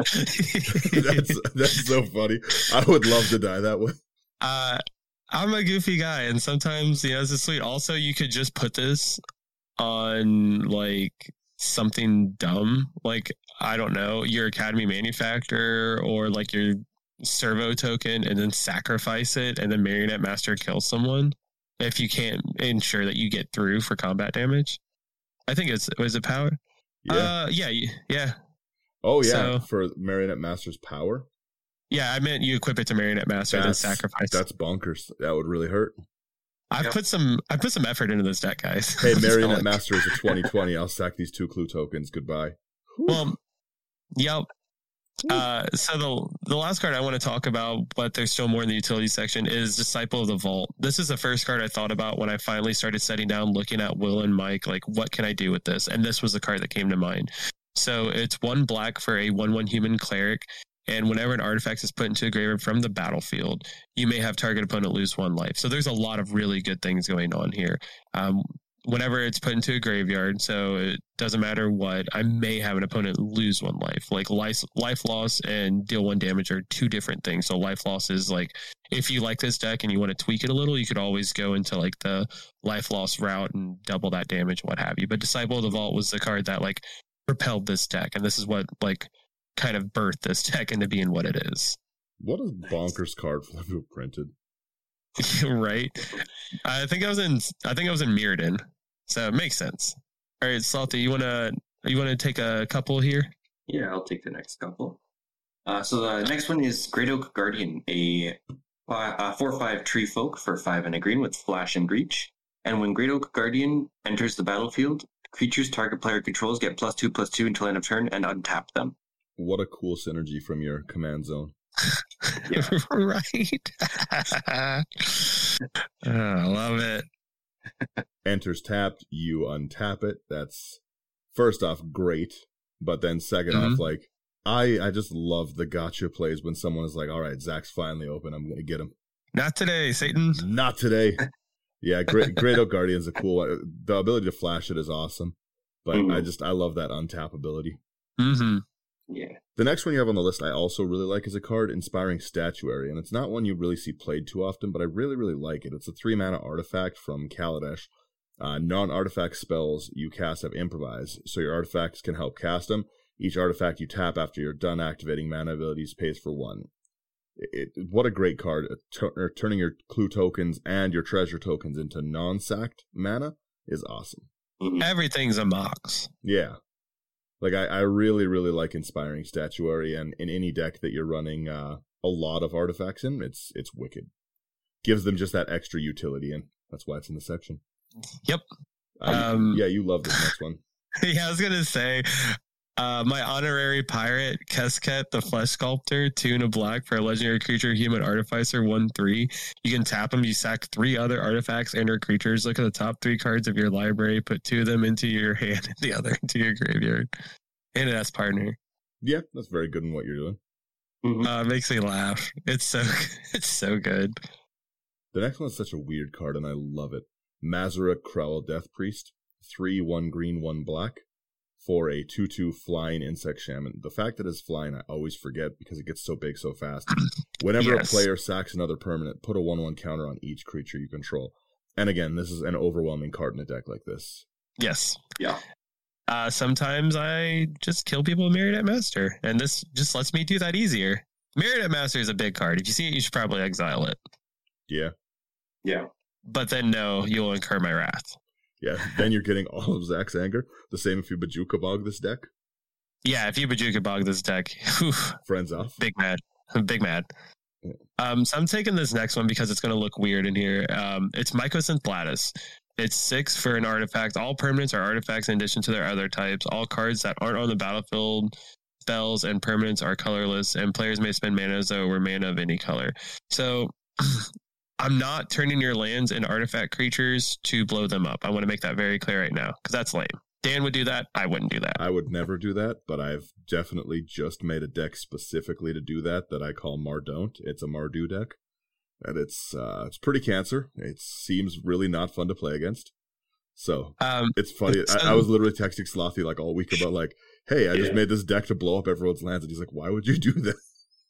that's that's so funny. I would love to die that way. uh, I'm a goofy guy, and sometimes, you know, this is sweet. Also, you could just put this on, like, something dumb. Like, I don't know, your Academy Manufacturer or, like, your Servo token, and then sacrifice it, and then Marionette Master kills someone if you can't ensure that you get through for combat damage. I think it's, was it power? Yeah. Uh, yeah, yeah. oh yeah. so- For Marionette Master's power. Yeah, I meant you equip it to Marionette Master and then That's sacrifice. That's bonkers. That would really hurt. I've Yeah. put some I put some effort into this deck, guys. Hey, So, Marionette like, Master is a twenty twenty. I'll sack these two clue tokens. Goodbye. Well, yep. Uh, so the the last card I want to talk about, but there's still more in the utility section, is Disciple of the Vault. This is the first card I thought about when I finally started setting down, looking at Will and Mike, like, what can I do with this? And this was the card that came to mind. So it's one black for a one one human cleric. And whenever an artifact is put into a graveyard from the battlefield, you may have target opponent lose one life. So there's a lot of really good things going on here. Um, whenever it's put into a graveyard, so it doesn't matter what, I may have an opponent lose one life. Like life, life loss and deal one damage are two different things. So life loss is like, if you like this deck and you want to tweak it a little, you could always go into like the life loss route and double that damage, what have you. But Disciple of the Vault was the card that like propelled this deck, and this is what like kind of birthed this deck into being what it is. What a bonkers card for them to have printed. Right. I think I was in. I think I was in Mirrodin, so it makes sense. All right, Salty, you wanna you wanna take a couple here? Yeah, I'll take the next couple. Uh, so the next one is Great Oak Guardian, a uh, four five tree folk for five and a green with flash and reach. And when Great Oak Guardian enters the battlefield, creatures target player controls get plus two plus two until end of turn and untap them. What a cool synergy from your command zone. Right. Oh, I love it. Enters tapped, you untap it. That's first off great, but then second mm-hmm. off, like I, I just love the gotcha plays when someone is like, "All right, Zach's finally open. I'm gonna get him." Not today, Satan. Not today. Yeah, great. Great Oak Guardian's a cool one. The ability to flash it is awesome, but mm-hmm. I just I love that untap ability. Mm-hmm. Yeah. The next one you have on the list I also really like is a card, Inspiring Statuary, and it's not one you really see played too often, but I really, really like it. It's a three mana artifact from Kaladesh. Uh, non-artifact spells you cast have Improvise, so your artifacts can help cast them. Each artifact you tap after you're done activating mana abilities pays for one. It, it, what a great card. T- turning your clue tokens and your treasure tokens into non-sacked mana is awesome. Everything's a mox. Yeah. Like, I, I really, really like Inspiring Statuary, and in any deck that you're running uh, a lot of artifacts in, it's it's wicked. Gives them just that extra utility, and that's why it's in the section. Yep. Uh, um, yeah, you love this next one. Yeah, I was going to say, uh, my honorary pirate, Kesket, the Flesh Sculptor, two and a black for a legendary creature, human artificer, one three. You can tap them, you sack three other artifacts and or creatures. Look at the top three cards of your library, put two of them into your hand and the other into your graveyard. And it has partner. Yeah, that's very good in what you're doing. Mm-hmm. Uh, makes me laugh. It's so it's so good. The next one's such a weird card, and I love it. Mazara Krell, Death Priest, three, one green, one black, for a two two flying insect shaman. The fact that it's flying, I always forget because it gets so big so fast. Whenever yes. a player sacks another permanent, put a one one counter on each creature you control. And again, this is an overwhelming card in a deck like this. Yes. Yeah. Uh, sometimes I just kill people with Marionette Master, and this just lets me do that easier. Marionette Master is a big card. If you see it, you should probably exile it. Yeah. Yeah. But then, no, you'll incur my wrath. Yeah, then you're getting all of Zach's anger. The same if you Bajuka Bog this deck. Yeah, if you Bajuka Bog this deck. Whew, Friends off. Big mad. Big mad. Yeah. Um, so I'm taking this next one because it's going to look weird in here. Um, it's Mycosynth Lattice. It's six for an artifact. All permanents are artifacts in addition to their other types. All cards that aren't on the battlefield, spells, and permanents are colorless, and players may spend mana as though it were mana of any color. So I'm not turning your lands into artifact creatures to blow them up. I want to make that very clear right now, because that's lame. Dan would do that. I wouldn't do that. I would never do that, but I've definitely just made a deck specifically to do that that I call Mardon't. It's a Mardu deck. And it's uh, it's pretty cancer. It seems really not fun to play against. So um, it's funny. So, I, I was literally texting Slothy like all week about like, hey, I yeah. just made this deck to blow up everyone's lands. And he's like, why would you do that?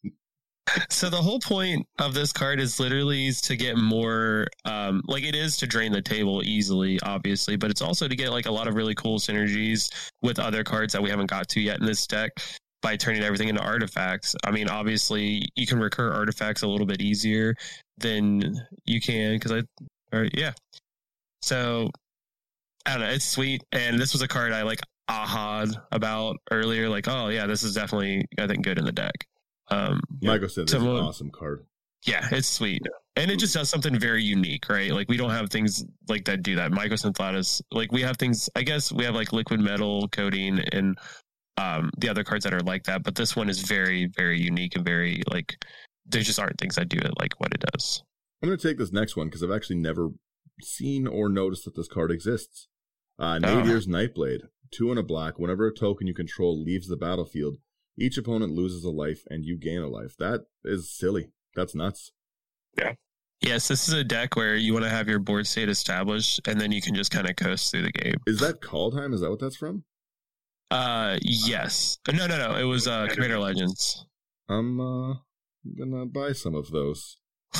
So the whole point of this card is literally to get more, um, like it is to drain the table easily, obviously, but it's also to get like a lot of really cool synergies with other cards that we haven't got to yet in this deck by turning everything into artifacts. I mean, obviously you can recur artifacts a little bit easier than you can because I, or yeah. So I don't know, it's sweet. And this was a card I like aha'd about earlier, like, oh yeah, this is definitely, I think, good in the deck. Um, Mycosynth is an awesome card. Yeah, it's sweet. And it just does something very unique, right? Like, we don't have things like that do that. Mycosynth Lattice, like, we have things, I guess we have, like, liquid metal coating and um, the other cards that are like that. But this one is very, very unique and very, like, there just aren't things that do it like what it does. I'm going to take this next one because I've actually never seen or noticed that this card exists. Uh, Nadir's oh. Nightblade, two and a black. Whenever a token you control leaves the battlefield, Each opponent loses a life and you gain a life. That is silly. That's nuts. Yeah. Yes, this is a deck where you want to have your board state established, and then you can just kind of coast through the game. Is that Call Time? Is that what that's from? Uh, yes. No, no, no. It was uh, Commander Legends. I'm uh, gonna buy some of those.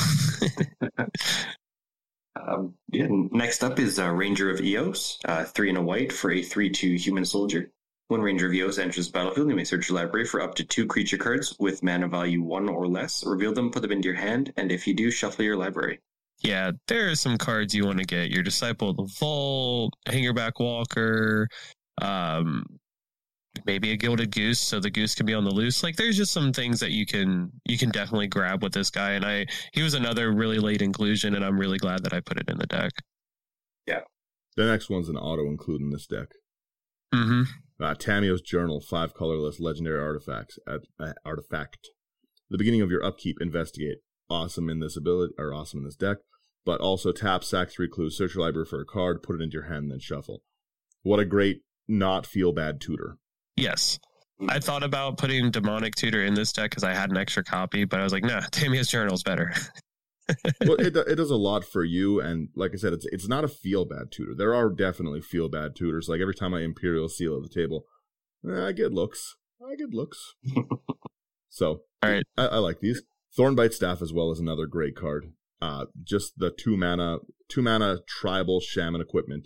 um, yeah. Next up is uh, Ranger of Eos, uh, three and a white for a three two human soldier. When Ranger of Eos enters the battlefield, you may search your library for up to two creature cards with mana value one or less. Reveal them, put them into your hand, and if you do, shuffle your library. Yeah, there are some cards you want to get. Your Disciple of the Vault, Hangerback Walker, um, maybe a Gilded Goose, so the goose can be on the loose. Like, there's just some things that you can you can definitely grab with this guy. And I he was another really late inclusion, and I'm really glad that I put it in the deck. Yeah. The next one's an auto include in this deck. Mm-hmm. Uh, Tamiyo's Journal, five colorless legendary artifacts. At, uh, artifact. The beginning of your upkeep, investigate. Awesome in this ability, or awesome in this deck, but also tap, sack three clues, search your library for a card, put it into your hand, then shuffle. What a great not feel bad tutor. Yes. I thought about putting Demonic Tutor in this deck because I had an extra copy, but I was like, nah, Tamiyo's Journal is better. Well, it it does a lot for you, and like I said, it's it's not a feel bad tutor. There are definitely feel bad tutors. Like every time I Imperial Seal at the table, eh, I get looks. I get looks. So, all right, I, I like these. Thornbite Staff as well is another great card. Uh, just the two mana two mana tribal shaman equipment.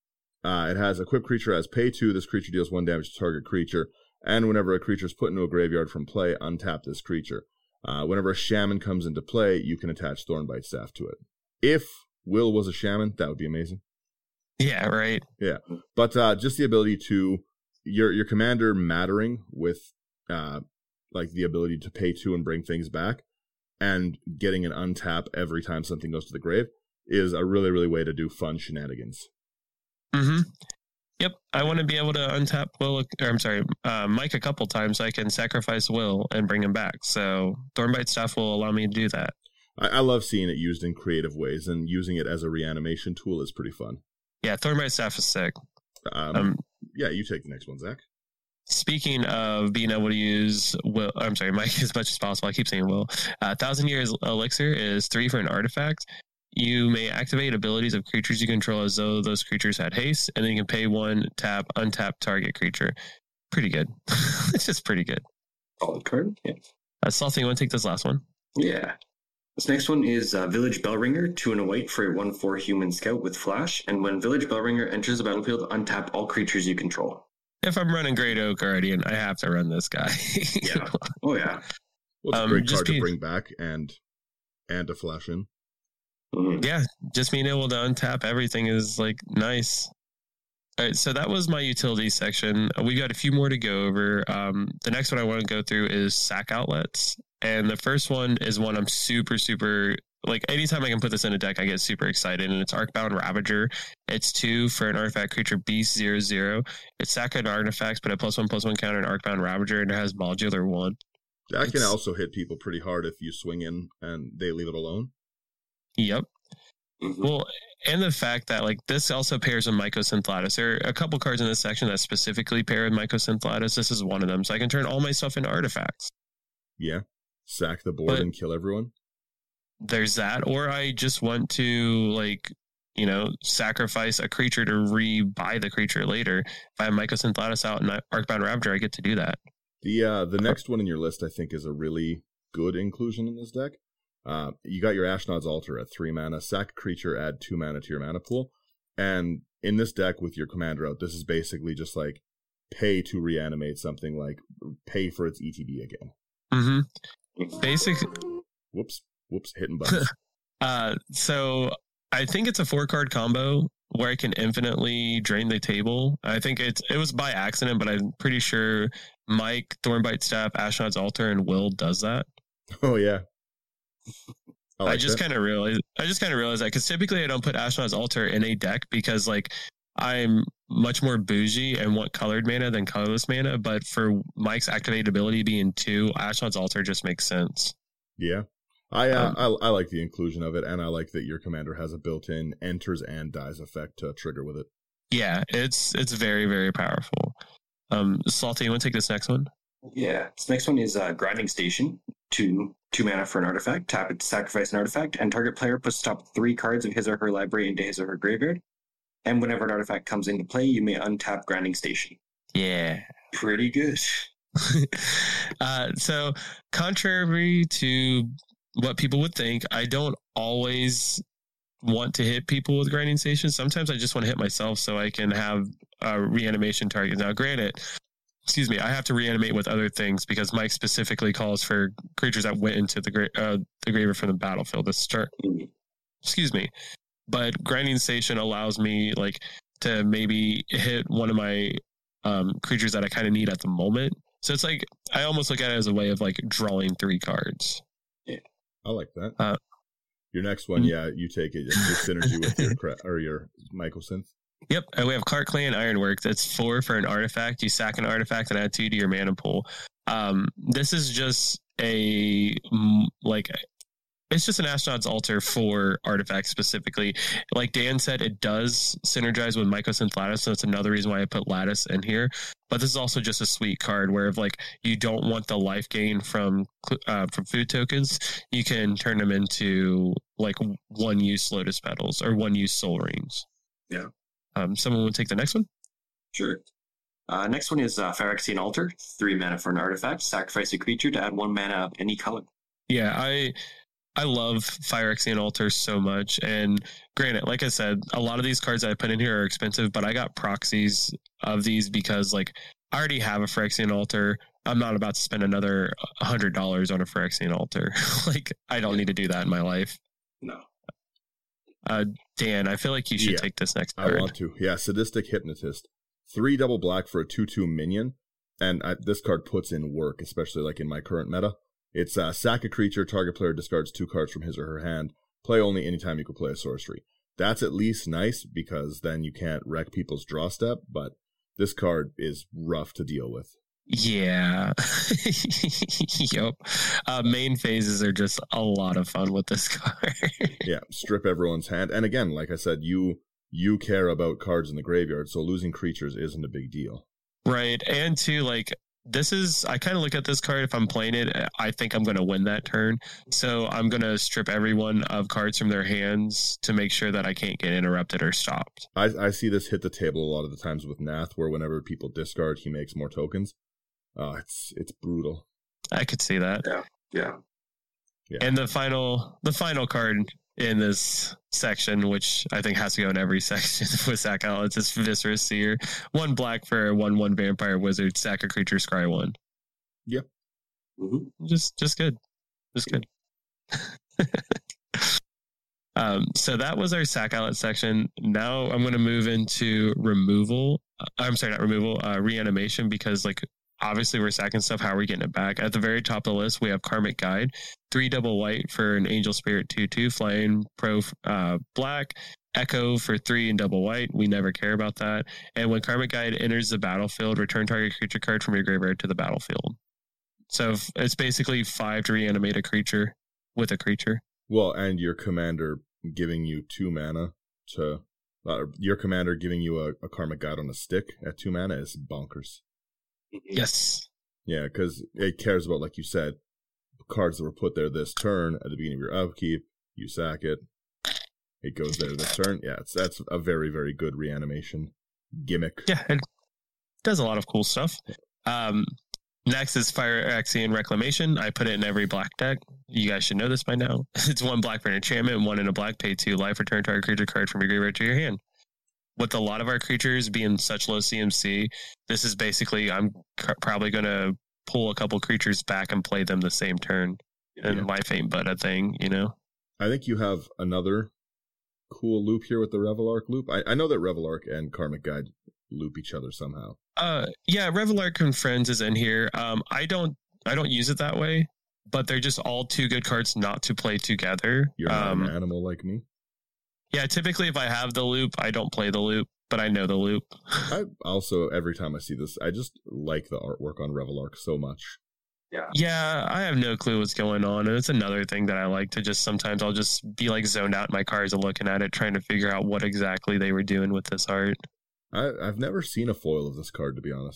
Uh, it has equipped creature as pay two. This creature deals one damage to target creature, and whenever a creature is put into a graveyard from play, untap this creature. Uh, whenever a shaman comes into play, you can attach Thornbite Staff to it. If Will was a shaman, that would be amazing. Yeah, right. Yeah, but uh, just the ability to your your commander mattering with uh, like the ability to pay two and bring things back, and getting an untap every time something goes to the grave is a really really way to do fun shenanigans. Mm-hmm. Yep, I want to be able to untap Will, or I'm sorry, uh, Mike a couple times so I can sacrifice Will and bring him back. So Thornbite Staff will allow me to do that. I, I love seeing it used in creative ways, and using it as a reanimation tool is pretty fun. Yeah, Thornbite Staff is sick. Um, um, yeah, you take the next one, Zach. Speaking of being able to use Will, I'm sorry, Mike, as much as possible. I keep saying Will. Uh, Thousand Years Elixir is three for an artifact. You may activate abilities of creatures you control as though those creatures had haste, and then you can pay one, tap, untap target creature. Pretty good. It's just pretty good. Solid card, yeah. Uh, Salty, you want to take this last one? Yeah. This next one is uh, Village Bellringer, two and a white for a one four human scout with flash, and when Village Bellringer enters the battlefield, untap all creatures you control. If I'm running Great Oak Guardian, I have to run this guy. Yeah. Oh, yeah. Well, it's Um, a great just card be- to bring back and and to flash in. Mhm. Yeah, just being able to untap everything is like nice. All right, so that was my utility section. We got a few more to go over. Um, the next one I want to go through is sack outlets, and the first one is one I'm super, super like. Anytime I can put this in a deck, I get super excited, and it's Arcbound Ravager. It's two for an artifact creature, beast zero zero. It's sack an artifacts, but a plus one plus one counter an Arcbound Ravager, and it has modular one. That can It's- also hit people pretty hard if you swing in and they leave it alone. Yep. Mhm. Well, and the fact that like this also pairs with Mycosynth Lattice. There are a couple cards in this section that specifically pair with Mycosynth Lattice. This is one of them, so I can turn all my stuff into artifacts. Yeah. Sack the board But- and kill everyone. There's that, or I just want to like, you know, sacrifice a creature to re-buy the creature later. If I have Mycosynth Lattice out and I- Arcbound Ravager, I get to do that. The uh, the next one in your list, I think, is a really good inclusion in this deck. Uh, you got your Ashnod's Altar at three mana. Sack a creature, add two mana to your mana pool. And in this deck with your commander out, this is basically just like pay to reanimate something, like pay for its E T B again. Mm-hmm. Basic. Whoops. Whoops. Hitting buttons. Uh, so I think it's a four card combo where I can infinitely drain the table. I think it's it was by accident, but I'm pretty sure Mike, Thornbite Staff, Ashnod's Altar, and Will does that. Oh, yeah. I, I like just that. kind of realized I just kind of realized that because typically I don't put Ashnod's Altar in a deck because like I'm much more bougie and want colored mana than colorless mana. But for Mike's activated ability being two, Ashnod's Altar just makes sense. Yeah. I, uh, Um, I I like the inclusion of it, and I like that your commander has a built-in enters and dies effect to trigger with it. Yeah, it's it's very very powerful. Um, Salty, you want to take this next one? Yeah. This next one is uh, Grinding Station. Two, two mana for an artifact. Tap it to sacrifice an artifact, and target player puts top three cards of his or her library into his or her graveyard. And whenever an artifact comes into play, you may untap Grinding Station. Yeah. Pretty good. uh, so, contrary to what people would think, I don't always want to hit people with Grinding Station. Sometimes I just want to hit myself so I can have a reanimation target. Now, granted, excuse me, I have to reanimate with other things because Mike specifically calls for creatures that went into the gra- uh, the graveyard from the battlefield. This start, mm-hmm. excuse me, but Grinding Station allows me like to maybe hit one of my um, creatures that I kind of need at the moment. So it's like I almost look at it as a way of like drawing three cards. Yeah, I like that. Uh, your next one, yeah, you take it. Your synergy with your cra- or your Mycosynth. Yep, and we have Cart Clan Ironwork. That's four for an artifact. You sack an artifact and add two to your mana pool. Um, this is just a like, it's just an Astronaut's Altar for artifacts specifically. Like Dan said, it does synergize with Mycosynth Lattice, so that's another reason why I put Lattice in here. But this is also just a sweet card where if like you don't want the life gain from uh, from food tokens, you can turn them into like one use Lotus Petals or one use Soul Rings. Yeah. Um, someone would take the next one? Sure. Uh, next one is uh, Phyrexian Altar. Three mana for an artifact. Sacrifice a creature to add one mana of any color. Yeah, I I love Phyrexian Altar so much. And granted, like I said, a lot of these cards that I put in here are expensive, but I got proxies of these because like I already have a Phyrexian Altar. I'm not about to spend another one hundred dollars on a Phyrexian Altar. Like, I don't need to do that in my life. No. Uh, Dan, I feel like you should yeah, take this next card. I want to. Yeah, Sadistic Hypnotist. Three double black for a two two minion. And I, this card puts in work, especially like in my current meta. It's uh, sack a creature, target player discards two cards from his or her hand. Play only anytime you can play a sorcery. That's at least nice because then you can't wreck people's draw step, but this card is rough to deal with. Yeah. Yep. Uh, main phases are just a lot of fun with this card. Yeah, strip everyone's hand. And again, like I said, you you care about cards in the graveyard, so losing creatures isn't a big deal. Right. And two, like, this is, I kind of look at this card, if I'm playing it, I think I'm going to win that turn. So I'm going to strip everyone of cards from their hands to make sure that I can't get interrupted or stopped. I, I see this hit the table a lot of the times with Nath, where whenever people discard, he makes more tokens. Uh, it's it's brutal. I could see that. Yeah, yeah, yeah. And the final, the final card in this section, which I think has to go in every section with sack outlets, is Viscera Seer. One black for a one one vampire wizard. Sack a creature, scry one. Yep. Mm-hmm. Just just good. Just good. um. So that was our sack outlet section. Now I'm going to move into removal. Uh, I'm sorry, not removal. Uh, reanimation, because like. Obviously, we're sacking stuff. How are we getting it back? At the very top of the list, we have Karmic Guide. Three double white for an Angel Spirit two two. Flying pro uh, black. Echo for three and double white. We never care about that. And when Karmic Guide enters the battlefield, return target creature card from your graveyard to the battlefield. So it's basically five to reanimate a creature with a creature. Well, and your commander giving you two mana to... Uh, your commander giving you a, a Karmic Guide on a stick at two mana is bonkers. Yes. Yeah, because it cares about, like you said, cards that were put there this turn at the beginning of your upkeep. You sack it. It goes there this turn. Yeah, it's, that's a very, very good reanimation gimmick. Yeah, it does a lot of cool stuff. Um, next is Phyrexian Reclamation. I put it in every black deck. You guys should know this by now. It's one black for an enchantment, one in a black, pay two life, return target creature card from your graveyard to your hand. With a lot of our creatures being such low C M C, this is basically, I'm c- probably going to pull a couple creatures back and play them the same turn. And yeah. Life ain't but a thing, you know? I think you have another cool loop here with the Revelark loop. I, I know that Revelark and Karmic Guide loop each other somehow. Uh, yeah, Revelark and Friends is in here. Um, I don't, I don't use it that way, but they're just all too good cards not to play together. You're not um, an animal like me. Yeah, typically if I have the loop, I don't play the loop, but I know the loop. I also, every time I see this, I just like the artwork on Revelark so much. Yeah. Yeah, I have no clue what's going on. And it's another thing that I like to just, sometimes I'll just be like zoned out in my cards and looking at it, trying to figure out what exactly they were doing with this art. I, I've never seen a foil of this card, to be honest.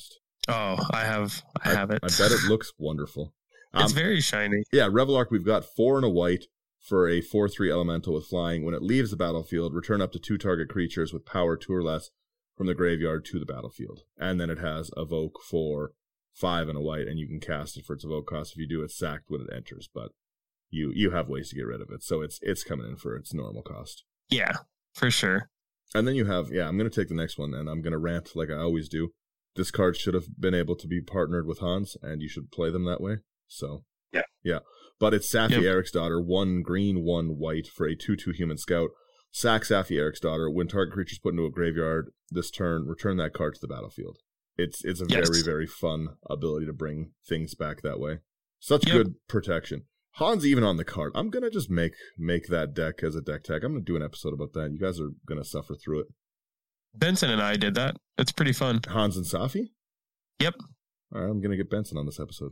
Oh, I have, I have it. I bet it looks wonderful. It's Um, very shiny. Yeah, Revelark, we've got four and a white for a four three elemental with flying. When it leaves the battlefield, return up to two target creatures with power two or less from the graveyard to the battlefield. And then it has Evoke for five and a white, and you can cast it for its Evoke cost. If you do, it's sacked when it enters, but you you have ways to get rid of it. So it's it's coming in for its normal cost. Yeah, for sure. And then you have, yeah, I'm going to take the next one, and I'm going to rant like I always do. This card should have been able to be partnered with Hans, and you should play them that way. So, yeah. Yeah. But it's Safi Yep. Eric's daughter, one green, one white for a two two human scout. Sack Safi Eric's daughter. When target creature is put into a graveyard this turn, return that card to the battlefield. It's it's a Yes. very, very fun ability to bring things back that way. Such Yep. good protection. Hans even on the card. I'm going to just make make that deck as a deck tag. I'm going to do an episode about that. You guys are going to suffer through it. Benson and I did that. It's pretty fun. Hans and Safi? Yep. All right, I'm going to get Benson on this episode.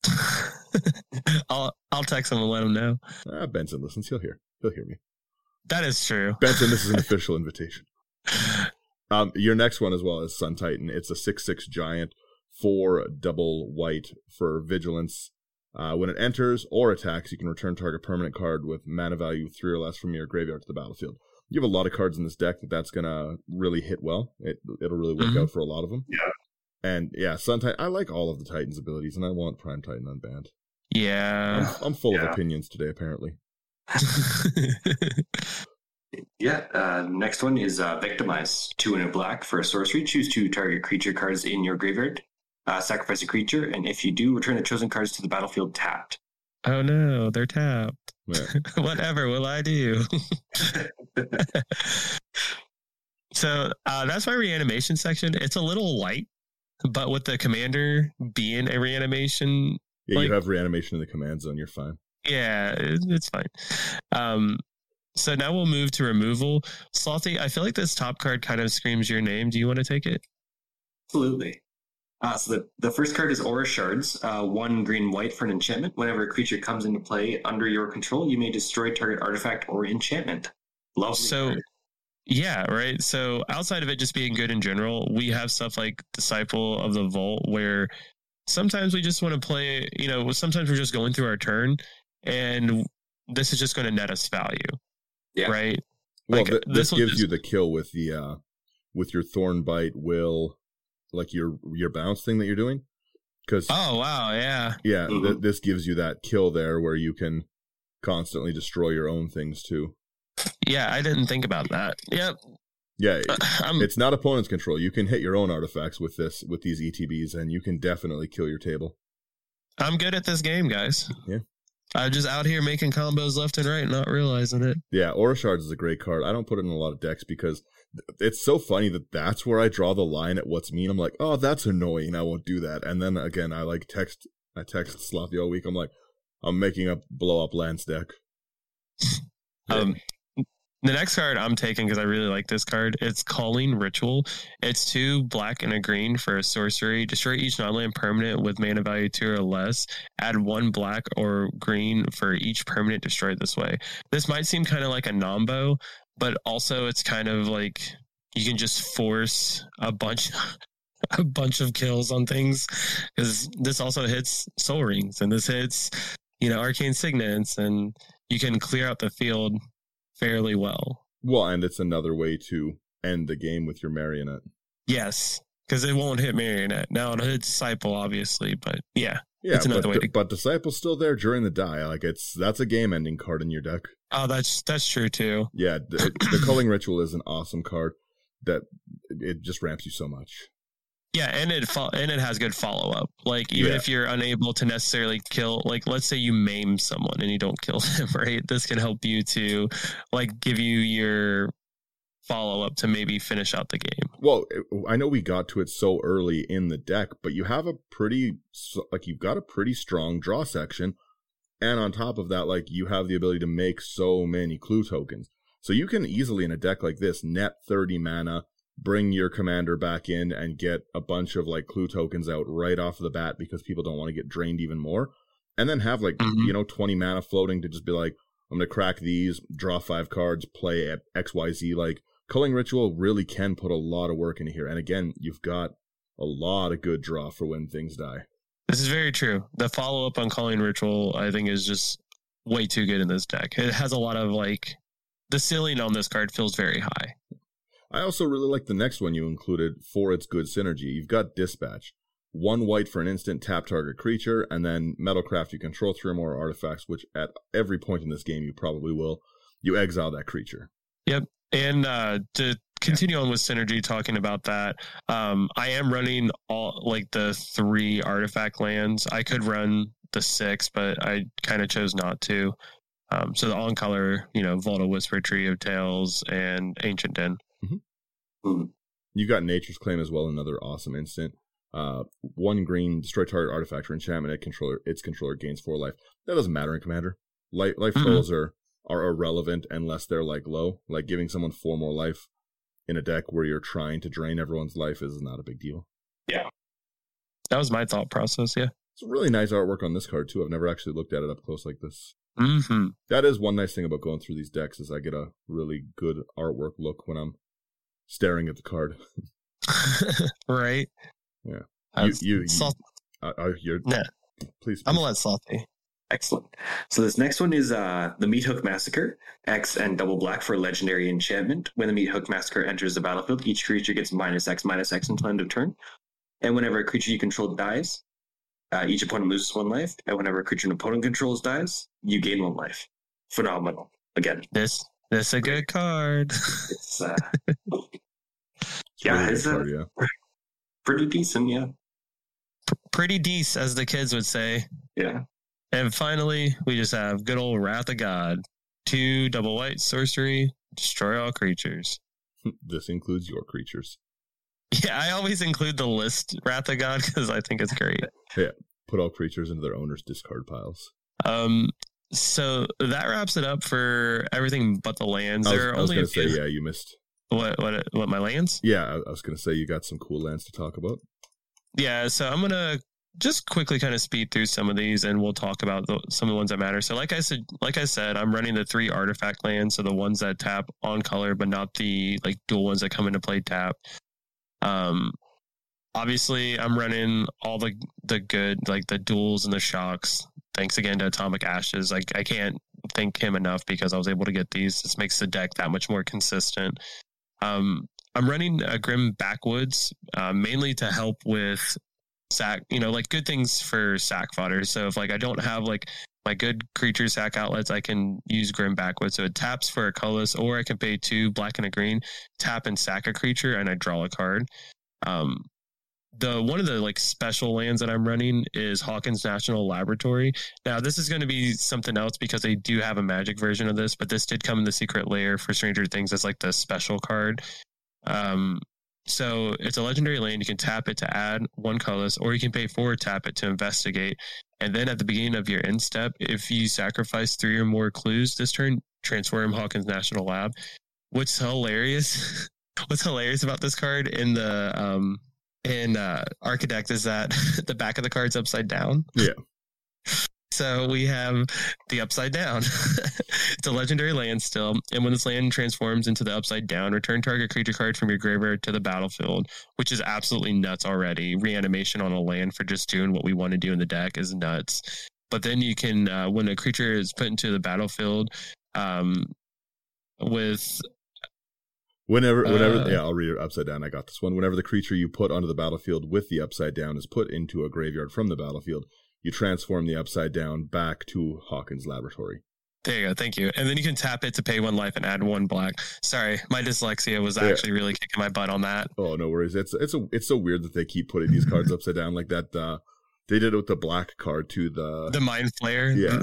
I'll I'll text him and let him know. Ah, Benson listens. He'll hear. He'll hear me. That is true. Benson, this is an official invitation. Um, your next one as well is Sun Titan. It's a six six giant, four double white for vigilance. Uh, when it enters or attacks, you can return target permanent card with mana value three or less from your graveyard to the battlefield. You have a lot of cards in this deck that that's going to really hit well. It, it'll really work Mhm. out for a lot of them. Yeah. And yeah, Sun Titan, I like all of the Titan's abilities, and I want Prime Titan unbanned. Yeah. I'm, I'm full Yeah. of opinions today, apparently. Yeah, uh, next one is uh, Victimize. Two and a black for a sorcery. Choose two target creature cards in your graveyard. Uh, sacrifice a creature, and if you do, return the chosen cards to the battlefield tapped. Oh no, they're tapped. Yeah. Whatever will I do? So uh, that's my reanimation section. It's a little light, but with the commander being a reanimation, Yeah, Like- you have reanimation in the command zone. You're fine. yeah, it, it's fine. Um, so now we'll move to removal. Slothy, I feel like this top card kind of screams your name. Do you want to take it? Absolutely. Uh, so the, the first card is Aura Shards, uh, one green white for an enchantment. Whenever a creature comes into play under your control, you may destroy target artifact or enchantment. Lovely So- card. Yeah, right. So outside of it just being good in general, we have stuff like Disciple of the Vault where sometimes we just want to play, you know, sometimes we're just going through our turn and this is just going to net us value. Yeah. Right? Well, Like, th- this this will gives just- you the kill with the uh, with your Thorn Bite will, like your your bounce thing that you're doing. Because Oh, wow. Yeah. yeah, th- Mhm. this gives you that kill there where you can constantly destroy your own things too. Yeah. I didn't think about that. Yep. Yeah, Uh, I'm, it's not opponent's control. You can hit your own artifacts with this with these E T Bs, and you can definitely kill your table. I'm good at this game, guys. Yeah. I'm just out here making combos left and right, not realizing it. Yeah, Aura Shards is a great card. I don't put it in a lot of decks because th- it's so funny that that's where I draw the line at what's mean. I'm like, oh, that's annoying. I won't do that. And then again, I like text, I text Slothy all week. I'm like, I'm making a blow up Lance deck. Um, the next card I'm taking because I really like this card. It's Calling Ritual. It's two black and a green for a sorcery. Destroy each non-land permanent with mana value two or less. Add one black or green for each permanent destroyed this way. This might seem kind of like a nombo, but also it's kind of like you can just force a bunch a bunch of kills on things because this also hits Soul Rings and this hits, you know, Arcane Signets, and you can clear out the field fairly well. Well, and it's another way to end the game with your Marionette. Yes, because it won't hit Marionette. Now it'll hit Disciple, obviously, but yeah. Yeah, It's another but, way to- but Disciple's still there during the die. Like it's that's a game ending card in your deck. Oh, that's that's true too. Yeah, the, the Culling Ritual is an awesome card that it just ramps you so much. Yeah, and it fo- and it has good follow up. Like even Yeah. if you're unable to necessarily kill, like let's say you maim someone and you don't kill them, right? This can help you to like give you your follow up to maybe finish out the game. Well, I know we got to it so early in the deck, but you have a pretty like you've got a pretty strong draw section, and on top of that, like you have the ability to make so many clue tokens. So you can easily in a deck like this net thirty mana, bring your commander back in, and get a bunch of like clue tokens out right off the bat because people don't want to get drained even more, and then have like Mhm. you know twenty mana floating to just be like, I'm gonna crack these, draw five cards, play at X Y Z. Like Culling Ritual really can put a lot of work into here. And again, you've got a lot of good draw for when things die. This is very true. The follow-up on Calling Ritual, I think, is just way too good in this deck. It has a lot of, like, the ceiling on this card feels very high. I also really like the next one you included for its good synergy. You've got Dispatch. One white for an instant, tap target creature, and then Metalcraft, you control three or more artifacts, which at every point in this game you probably will. You exile that creature. Yep. And uh, to continue on with synergy, talking about that, um, I am running all like the three artifact lands. I could run the six, but I kind of chose not to. Um, so the on color, you know, Vault of Whisper, Tree of Tales, and Ancient Den. Mm-hmm. You got Nature's Claim as well, another awesome instant. Uh, one green, destroy target artifact or enchantment. Its controller, its controller gains four life. That doesn't matter in Commander. Life, life Mm-hmm. totals are are irrelevant unless they're like low. Like giving someone four more life in a deck where you're trying to drain everyone's life is not a big deal. Yeah, that was my thought process. Yeah, it's really nice artwork on this card too. I've never actually looked at it up close like this. Mm-hmm. That is one nice thing about going through these decks is I get a really good artwork look when I'm staring at the card. Right. Yeah. Uh, You, you, Salt- you, uh, uh, you're, nah, please, please. I'm gonna let Salty. Excellent. So this next one is uh, the Meat Hook Massacre. X and double black for a legendary enchantment. When the Meat Hook Massacre enters the battlefield, each creature gets minus X, minus X until end of turn. And whenever a creature you control dies, uh, each opponent loses one life. And whenever a creature an opponent controls dies, you gain one life. Phenomenal. Again. This this a good card. It's, uh, It's yeah, really it's good uh, card, yeah. pretty decent, yeah. Pretty decent, as the kids would say. Yeah. And finally, we just have good old Wrath of God. Two double white sorcery, destroy all creatures. This includes your creatures. Yeah, I always include the list Wrath of God because I think it's great. Yeah, put all creatures into their owner's discard piles. Um, so that wraps it up for everything but the lands. I was, There are I was only going a to say, few. yeah, you missed. What what what my lands? Yeah, I, I was going to say you got some cool lands to talk about. Yeah, so I'm gonna just quickly kind of speed through some of these, and we'll talk about the, some of the ones that matter. So, like I said, like I said, I'm running the three artifact lands, so the ones that tap on color, but not the like dual ones that come into play tap. Um, obviously, I'm running all the the good, like the duels and the shocks. Thanks again to Atomic Ashes. Like I can't thank him enough because I was able to get these. This makes the deck that much more consistent. Um, I'm running a Grim Backwoods uh, mainly to help with sack, you know, like good things for sack fodder. So if like I don't have like my good creature sack outlets, I can use Grim Backwoods. So it taps for a colorless, or I can pay two black and a green, tap and sack a creature, and I draw a card. Um, the one of the like special lands that I'm running is Hawkins National Laboratory. Now this is going to be something else because they do have a magic version of this, but this did come in the secret layer for Stranger Things as like the special card. Um, so it's a legendary land. You can tap it to add one colorless, or you can pay four, tap it to investigate. And then at the beginning of your end step, if you sacrifice three or more clues this turn, transform Hawkins National Lab. What's hilarious, what's hilarious about this card in the um in uh, Architect is that the back of the card's upside down. Yeah. So we have the upside down. It's a legendary land still. And when this land transforms into the upside down, return target creature card from your graveyard to the battlefield, which is absolutely nuts already. Reanimation on a land for just doing what we want to do in the deck is nuts. But then you can, uh, when a creature is put into the battlefield, um, with Whenever, whenever, Uh, yeah, I'll read it upside down. I got this one. Whenever the creature you put onto the battlefield with the upside down is put into a graveyard from the battlefield, you transform the upside down back to Hawkins Laboratory. There you go. Thank you. And then you can tap it to pay one life and add one black. Sorry, my dyslexia was Yeah. actually really kicking my butt on that. Oh, no worries. It's it's a, it's so weird that they keep putting these cards upside down like that. Uh, they did it with the black card too. The The Mind Flare. Yeah.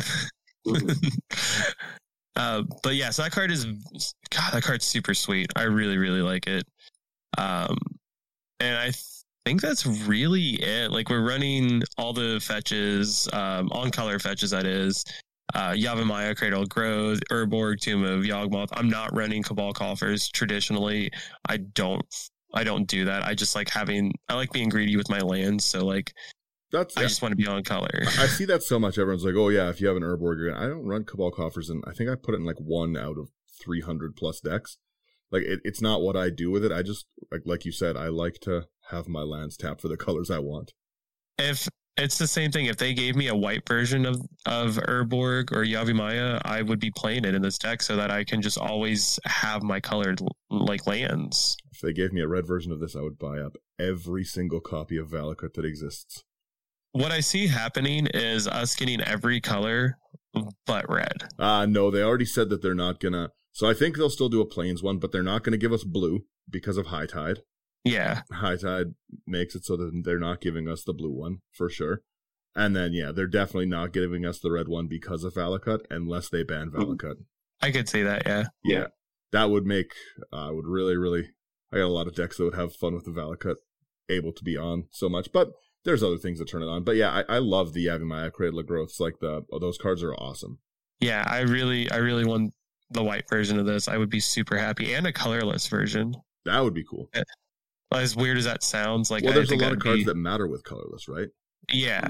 uh, but yeah, so that card is, God, that card's super sweet. I really, really like it. Um, and I think that's really it. Like we're running all the fetches, um, on color fetches, that is. Uh, Yavimaya, Cradle of Growth, Urborg, Tomb of Yawgmoth. I'm not running Cabal Coffers traditionally. I don't, I don't do that. I just like having, I like being greedy with my lands. So like, that's I just want to be on color. I see that so much. Everyone's like, "Oh yeah, if you have an Urborg, you're gonna." I don't run Cabal Coffers, and I think I put it in like one out of three hundred plus decks. Like it, it's not what I do with it. I just like like you said, I like to have my lands tapped for the colors I want. If it's the same thing, if they gave me a white version of, of Urborg or Yavimaya, I would be playing it in this deck so that I can just always have my colored like lands. If they gave me a red version of this, I would buy up every single copy of Valakut that exists. What I see happening is us getting every color but red. Uh, no, they already said that they're not going to. So I think they'll still do a Plains one, but they're not going to give us blue because of High Tide. Yeah. High Tide makes it so that they're not giving us the blue one, for sure. And then, yeah, they're definitely not giving us the red one because of Valakut, unless they ban Valakut. I could see that, yeah. Yeah. That would make, I uh, would really, really, I got a lot of decks that would have fun with the Valakut able to be on so much, but there's other things that turn it on. But yeah, I, I love the Yavimaya Cradle of Growths. Like, the oh, those cards are awesome. Yeah, I really, I really want the white version of this. I would be super happy. And a colorless version. That would be cool. As weird as that sounds, like, well, there's I a think lot I'd of cards be, that matter with colorless, right? Yeah.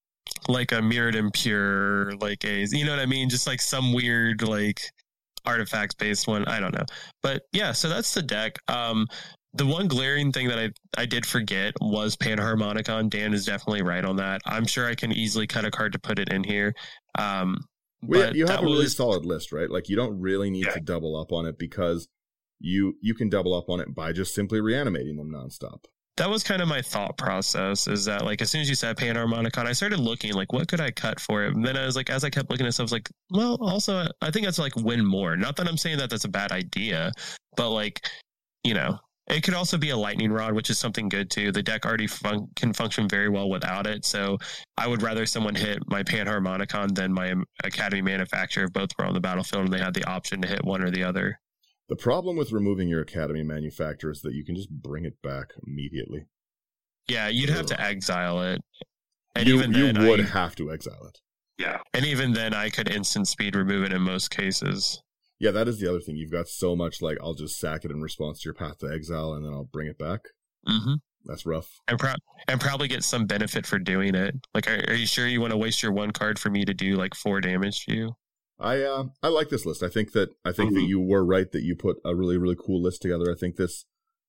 Like a Mirrored Impure, like a, you know what I mean? Just like some weird, like, artifacts based one. I don't know. But yeah, so that's the deck. Um, the one glaring thing that I, I did forget was Panharmonicon. Dan is definitely right on that. I'm sure I can easily cut a card to put it in here. Um, well, but you have a really was, solid list, right? Like, you don't really need yeah. to double up on it because you you can double up on it by just simply reanimating them nonstop. That was kind of my thought process, is that, like, as soon as you said Panharmonicon, I started looking, like, what could I cut for it? And then I was like, as I kept looking at stuff, I was like, well, also, I think that's, like, win more. Not that I'm saying that that's a bad idea, but, like, you know, it could also be a lightning rod, which is something good, too. The deck already fun- can function very well without it, so I would rather someone hit my Panharmonicon than my Academy Manufacturer if both were on the battlefield and they had the option to hit one or the other. The problem with removing your Academy Manufacturer is that you can just bring it back immediately. Yeah, you'd have to exile it. And you even you then, would I, have to exile it. Yeah. And even then, I could instant speed remove it in most cases. Yeah, that is the other thing. You've got so much, like, I'll just sack it in response to your Path to Exile, and then I'll bring it back. Mm-hmm. That's rough. And, pro- and probably get some benefit for doing it. Like, are, are you sure you want to waste your one card for me to do, like, four damage to you? I uh, I like this list. I think that I think mm-hmm. that you were right that you put a really, really cool list together. I think this,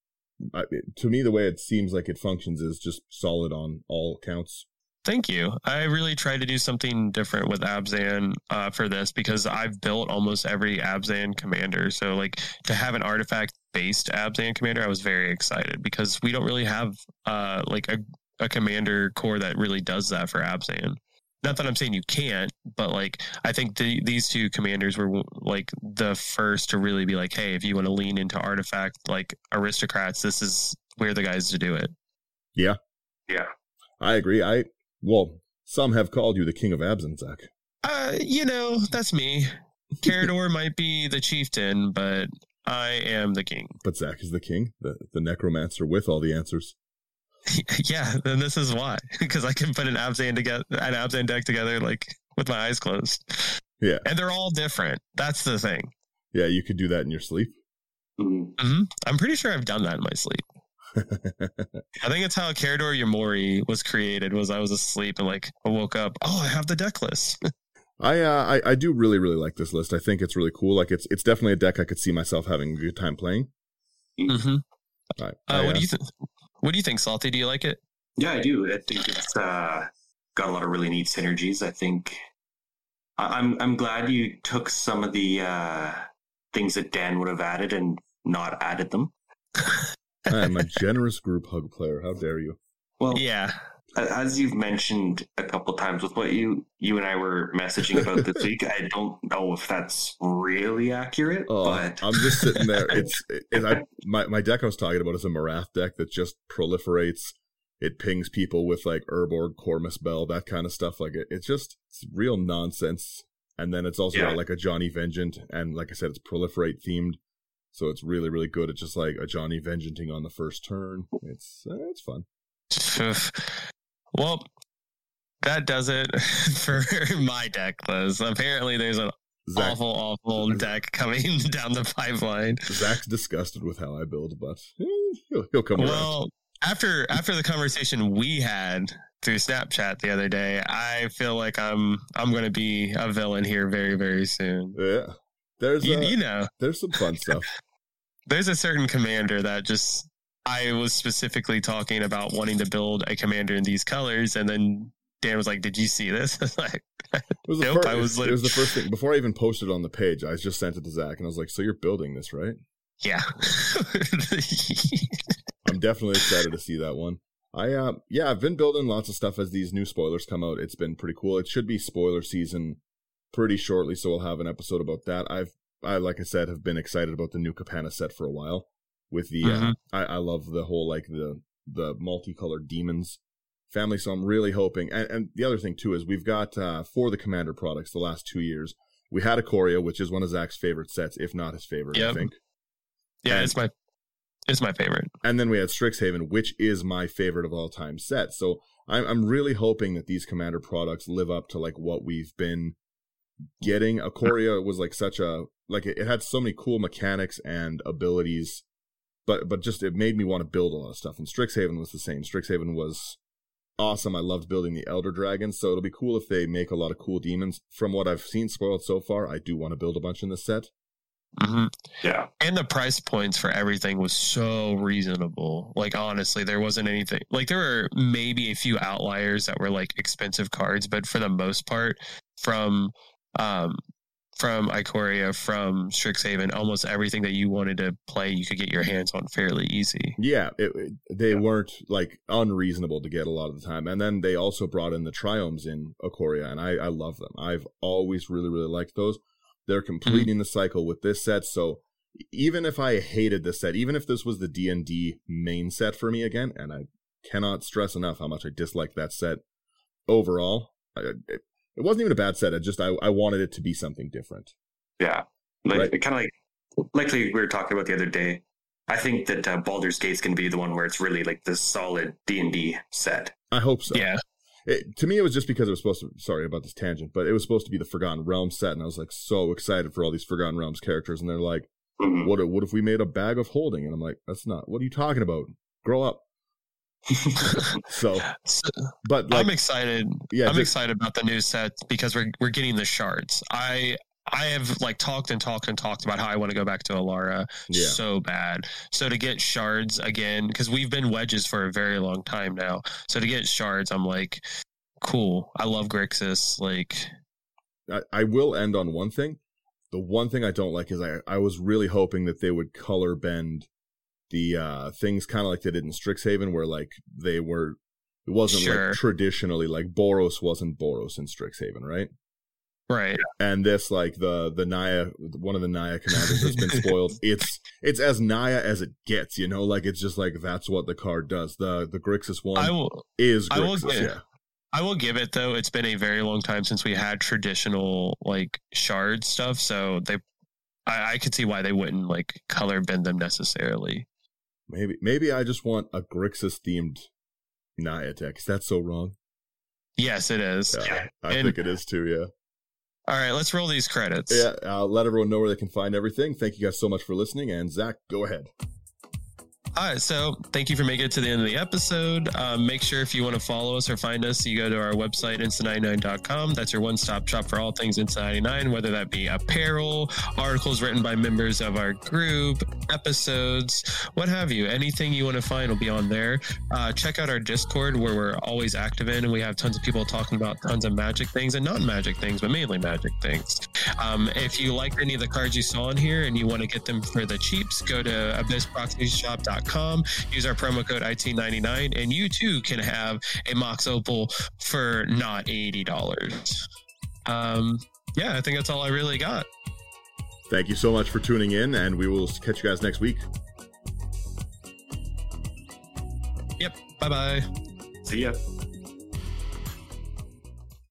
I, to me, the way it seems like it functions is just solid on all counts. Thank you. I really tried to do something different with Abzan uh, for this because I've built almost every Abzan commander. So, like, to have an artifact-based Abzan commander, I was very excited because we don't really have uh, like a, a commander core that really does that for Abzan. Not that I'm saying you can't, but, like, I think the, these two commanders were, like, the first to really be like, hey, if you want to lean into artifact, like, aristocrats, this is where the guys to do it. Yeah. Yeah. I agree. I, well, some have called you the king of Abzan, Zach. Uh, you know, that's me. Carador might be the chieftain, but I am the king. But Zach is the king, the, the necromancer with all the answers. Yeah, then this is why. Because I can put an Abzan together, an Abzan deck together, like, with my eyes closed. Yeah. And they're all different. That's the thing. Yeah, you could do that in your sleep. Mm-hmm. Mm-hmm. I'm pretty sure I've done that in my sleep. I think it's how Carador Yamori was created, was I was asleep and, like, I woke up, oh, I have the deck list. I, uh, I I do really, really like this list. I think it's really cool. Like, it's it's definitely a deck I could see myself having a good time playing. Mm-hmm. All right. Uh, I, what uh, do you think? What do you think, Salty? Do you like it? Yeah, I do. I think it's uh, got a lot of really neat synergies. I think I- I'm I'm glad you took some of the uh, things that Dan would have added and not added them. I am a generous group hug player. How dare you? Well, Yeah. as you've mentioned a couple times with what you you and I were messaging about this week, I don't know if that's really accurate, Oh, but I'm just sitting there. It's it, I, my my deck I was talking about is a Marath deck that just proliferates. It pings people with, like, Urborg, Cormus Bell, that kind of stuff. Like, it, it's just it's real nonsense. And then it's also Yeah. got, like, a Johnny Vengeant, and like I said, it's proliferate themed, so it's really, really good. It's just like a Johnny Vengeanting on the first turn. It's uh, it's fun. Well, that does it for my deck list. Apparently, there's an Zach, awful, awful deck coming down the pipeline. Zach's disgusted with how I build, but eh, he'll, he'll come around. Well, after after the conversation we had through Snapchat the other day, I feel like I'm I'm going to be a villain here very, very soon. Yeah, there's You, uh, you know, there's some fun stuff. there's a certain commander that just I was specifically talking about wanting to build a commander in these colors, and then Dan was like, "Did you see this?" like, it was the nope. first, I was. It was the first thing before I even posted it on the page. I just sent it to Zach, and I was like, "So you're building this, right?" Yeah. I'm definitely excited to see that one. I uh, yeah, I've been building lots of stuff as these new spoilers come out. It's been pretty cool. It should be spoiler season pretty shortly, so we'll have an episode about that. I've I like I said have been excited about the new Capanna set for a while. With the mm-hmm. uh, I, I love the whole like the the multicolored demons family, so I'm really hoping. And, and the other thing too is we've got uh, for the Commander products the last two years we had Ikoria, which is one of Zach's favorite sets, if not his favorite. Yep. I think. Yeah, and, it's my it's my favorite. And then we had Strixhaven, which is my favorite of all time set. So I'm I'm really hoping that these Commander products live up to like what we've been getting. Ikoria was like such a like it, it had so many cool mechanics and abilities. But but just it made me want to build a lot of stuff. And Strixhaven was the same. Strixhaven was awesome. I loved building the Elder Dragons. So it'll be cool if they make a lot of cool demons. From what I've seen spoiled so far, I do want to build a bunch in this set. Mm-hmm. Yeah. And the price points for everything was so reasonable. Like, honestly, there wasn't anything. Like, there were maybe a few outliers that were like expensive cards. But for the most part, from... um. From Ikoria, from Strixhaven, almost everything that you wanted to play, you could get your hands on fairly easy. Yeah, it, it, they yeah. weren't like unreasonable to get a lot of the time. And then they also brought in the Triomes in Ikoria, and I, I love them. I've always really, really liked those. They're completing mm-hmm. the cycle with this set. So even if I hated this set, even if this was the D and D main set for me again, and I cannot stress enough how much I dislike that set overall, I, it, It wasn't even a bad set. I just I, I wanted it to be something different. Yeah, like right? kind of like like we were talking about the other day. I think that uh, Baldur's Gate's going to be the one where it's really like the solid D and D set. I hope so. Yeah. It, to me, it was just because it was supposed to. Sorry about this tangent, but it was supposed to be the Forgotten Realms set, and I was like so excited for all these Forgotten Realms characters, and they're like, mm-hmm. "What? What if we made a bag of holding?" And I'm like, "That's not. What are you talking about? Grow up." so, but like, I'm excited. Yeah, I'm just, excited about the new set because we're we're getting the shards. I I have like talked and talked and talked about how I want to go back to Alara yeah. so bad. So to get shards again, because we've been wedges for a very long time now. So to get shards, I'm like, cool. I love Grixis. Like, I, I will end on one thing. The one thing I don't like is I I was really hoping that they would color bend the uh, things kind of like they did in Strixhaven, where like they were, it wasn't sure. like traditionally like Boros wasn't Boros in Strixhaven, right? Right. And this like the the Naya, one of the Naya commanders has been spoiled. It's it's as Naya as it gets, you know, like it's just like that's what the card does. The the Grixis one I will, is Grixis, I will give, yeah. I will give it though. It's been a very long time since we had traditional like shard stuff, so they, I, I could see why they wouldn't like color bend them necessarily. Maybe maybe I just want a Grixis themed Naya deck. Is that so wrong? Yes, it is. Yeah, I and, think it is too, yeah. All right, let's roll these credits. Yeah, I'll let everyone know where they can find everything. Thank you guys so much for listening. And Zach, go ahead. All right, so thank you for making it to the end of the episode. Um, make sure if you want to follow us or find us, you go to our website, instant ninety-nine dot com. That's your one-stop shop for all things Instant ninety-nine, whether that be apparel, articles written by members of our group, episodes, what have you. Anything you want to find will be on there. Uh, check out our Discord, where we're always active in, and we have tons of people talking about tons of Magic things and non-Magic things, but mainly Magic things. Um, if you like any of the cards you saw in here and you want to get them for the cheaps, go to abyss proxy shop dot com. Use our promo code I T ninety-nine, and you too can have a Mox Opal for not eighty dollars. Um, yeah, I think that's all I really got. Thank you so much for tuning in, and we will catch you guys next week. Yep. Bye bye. See ya.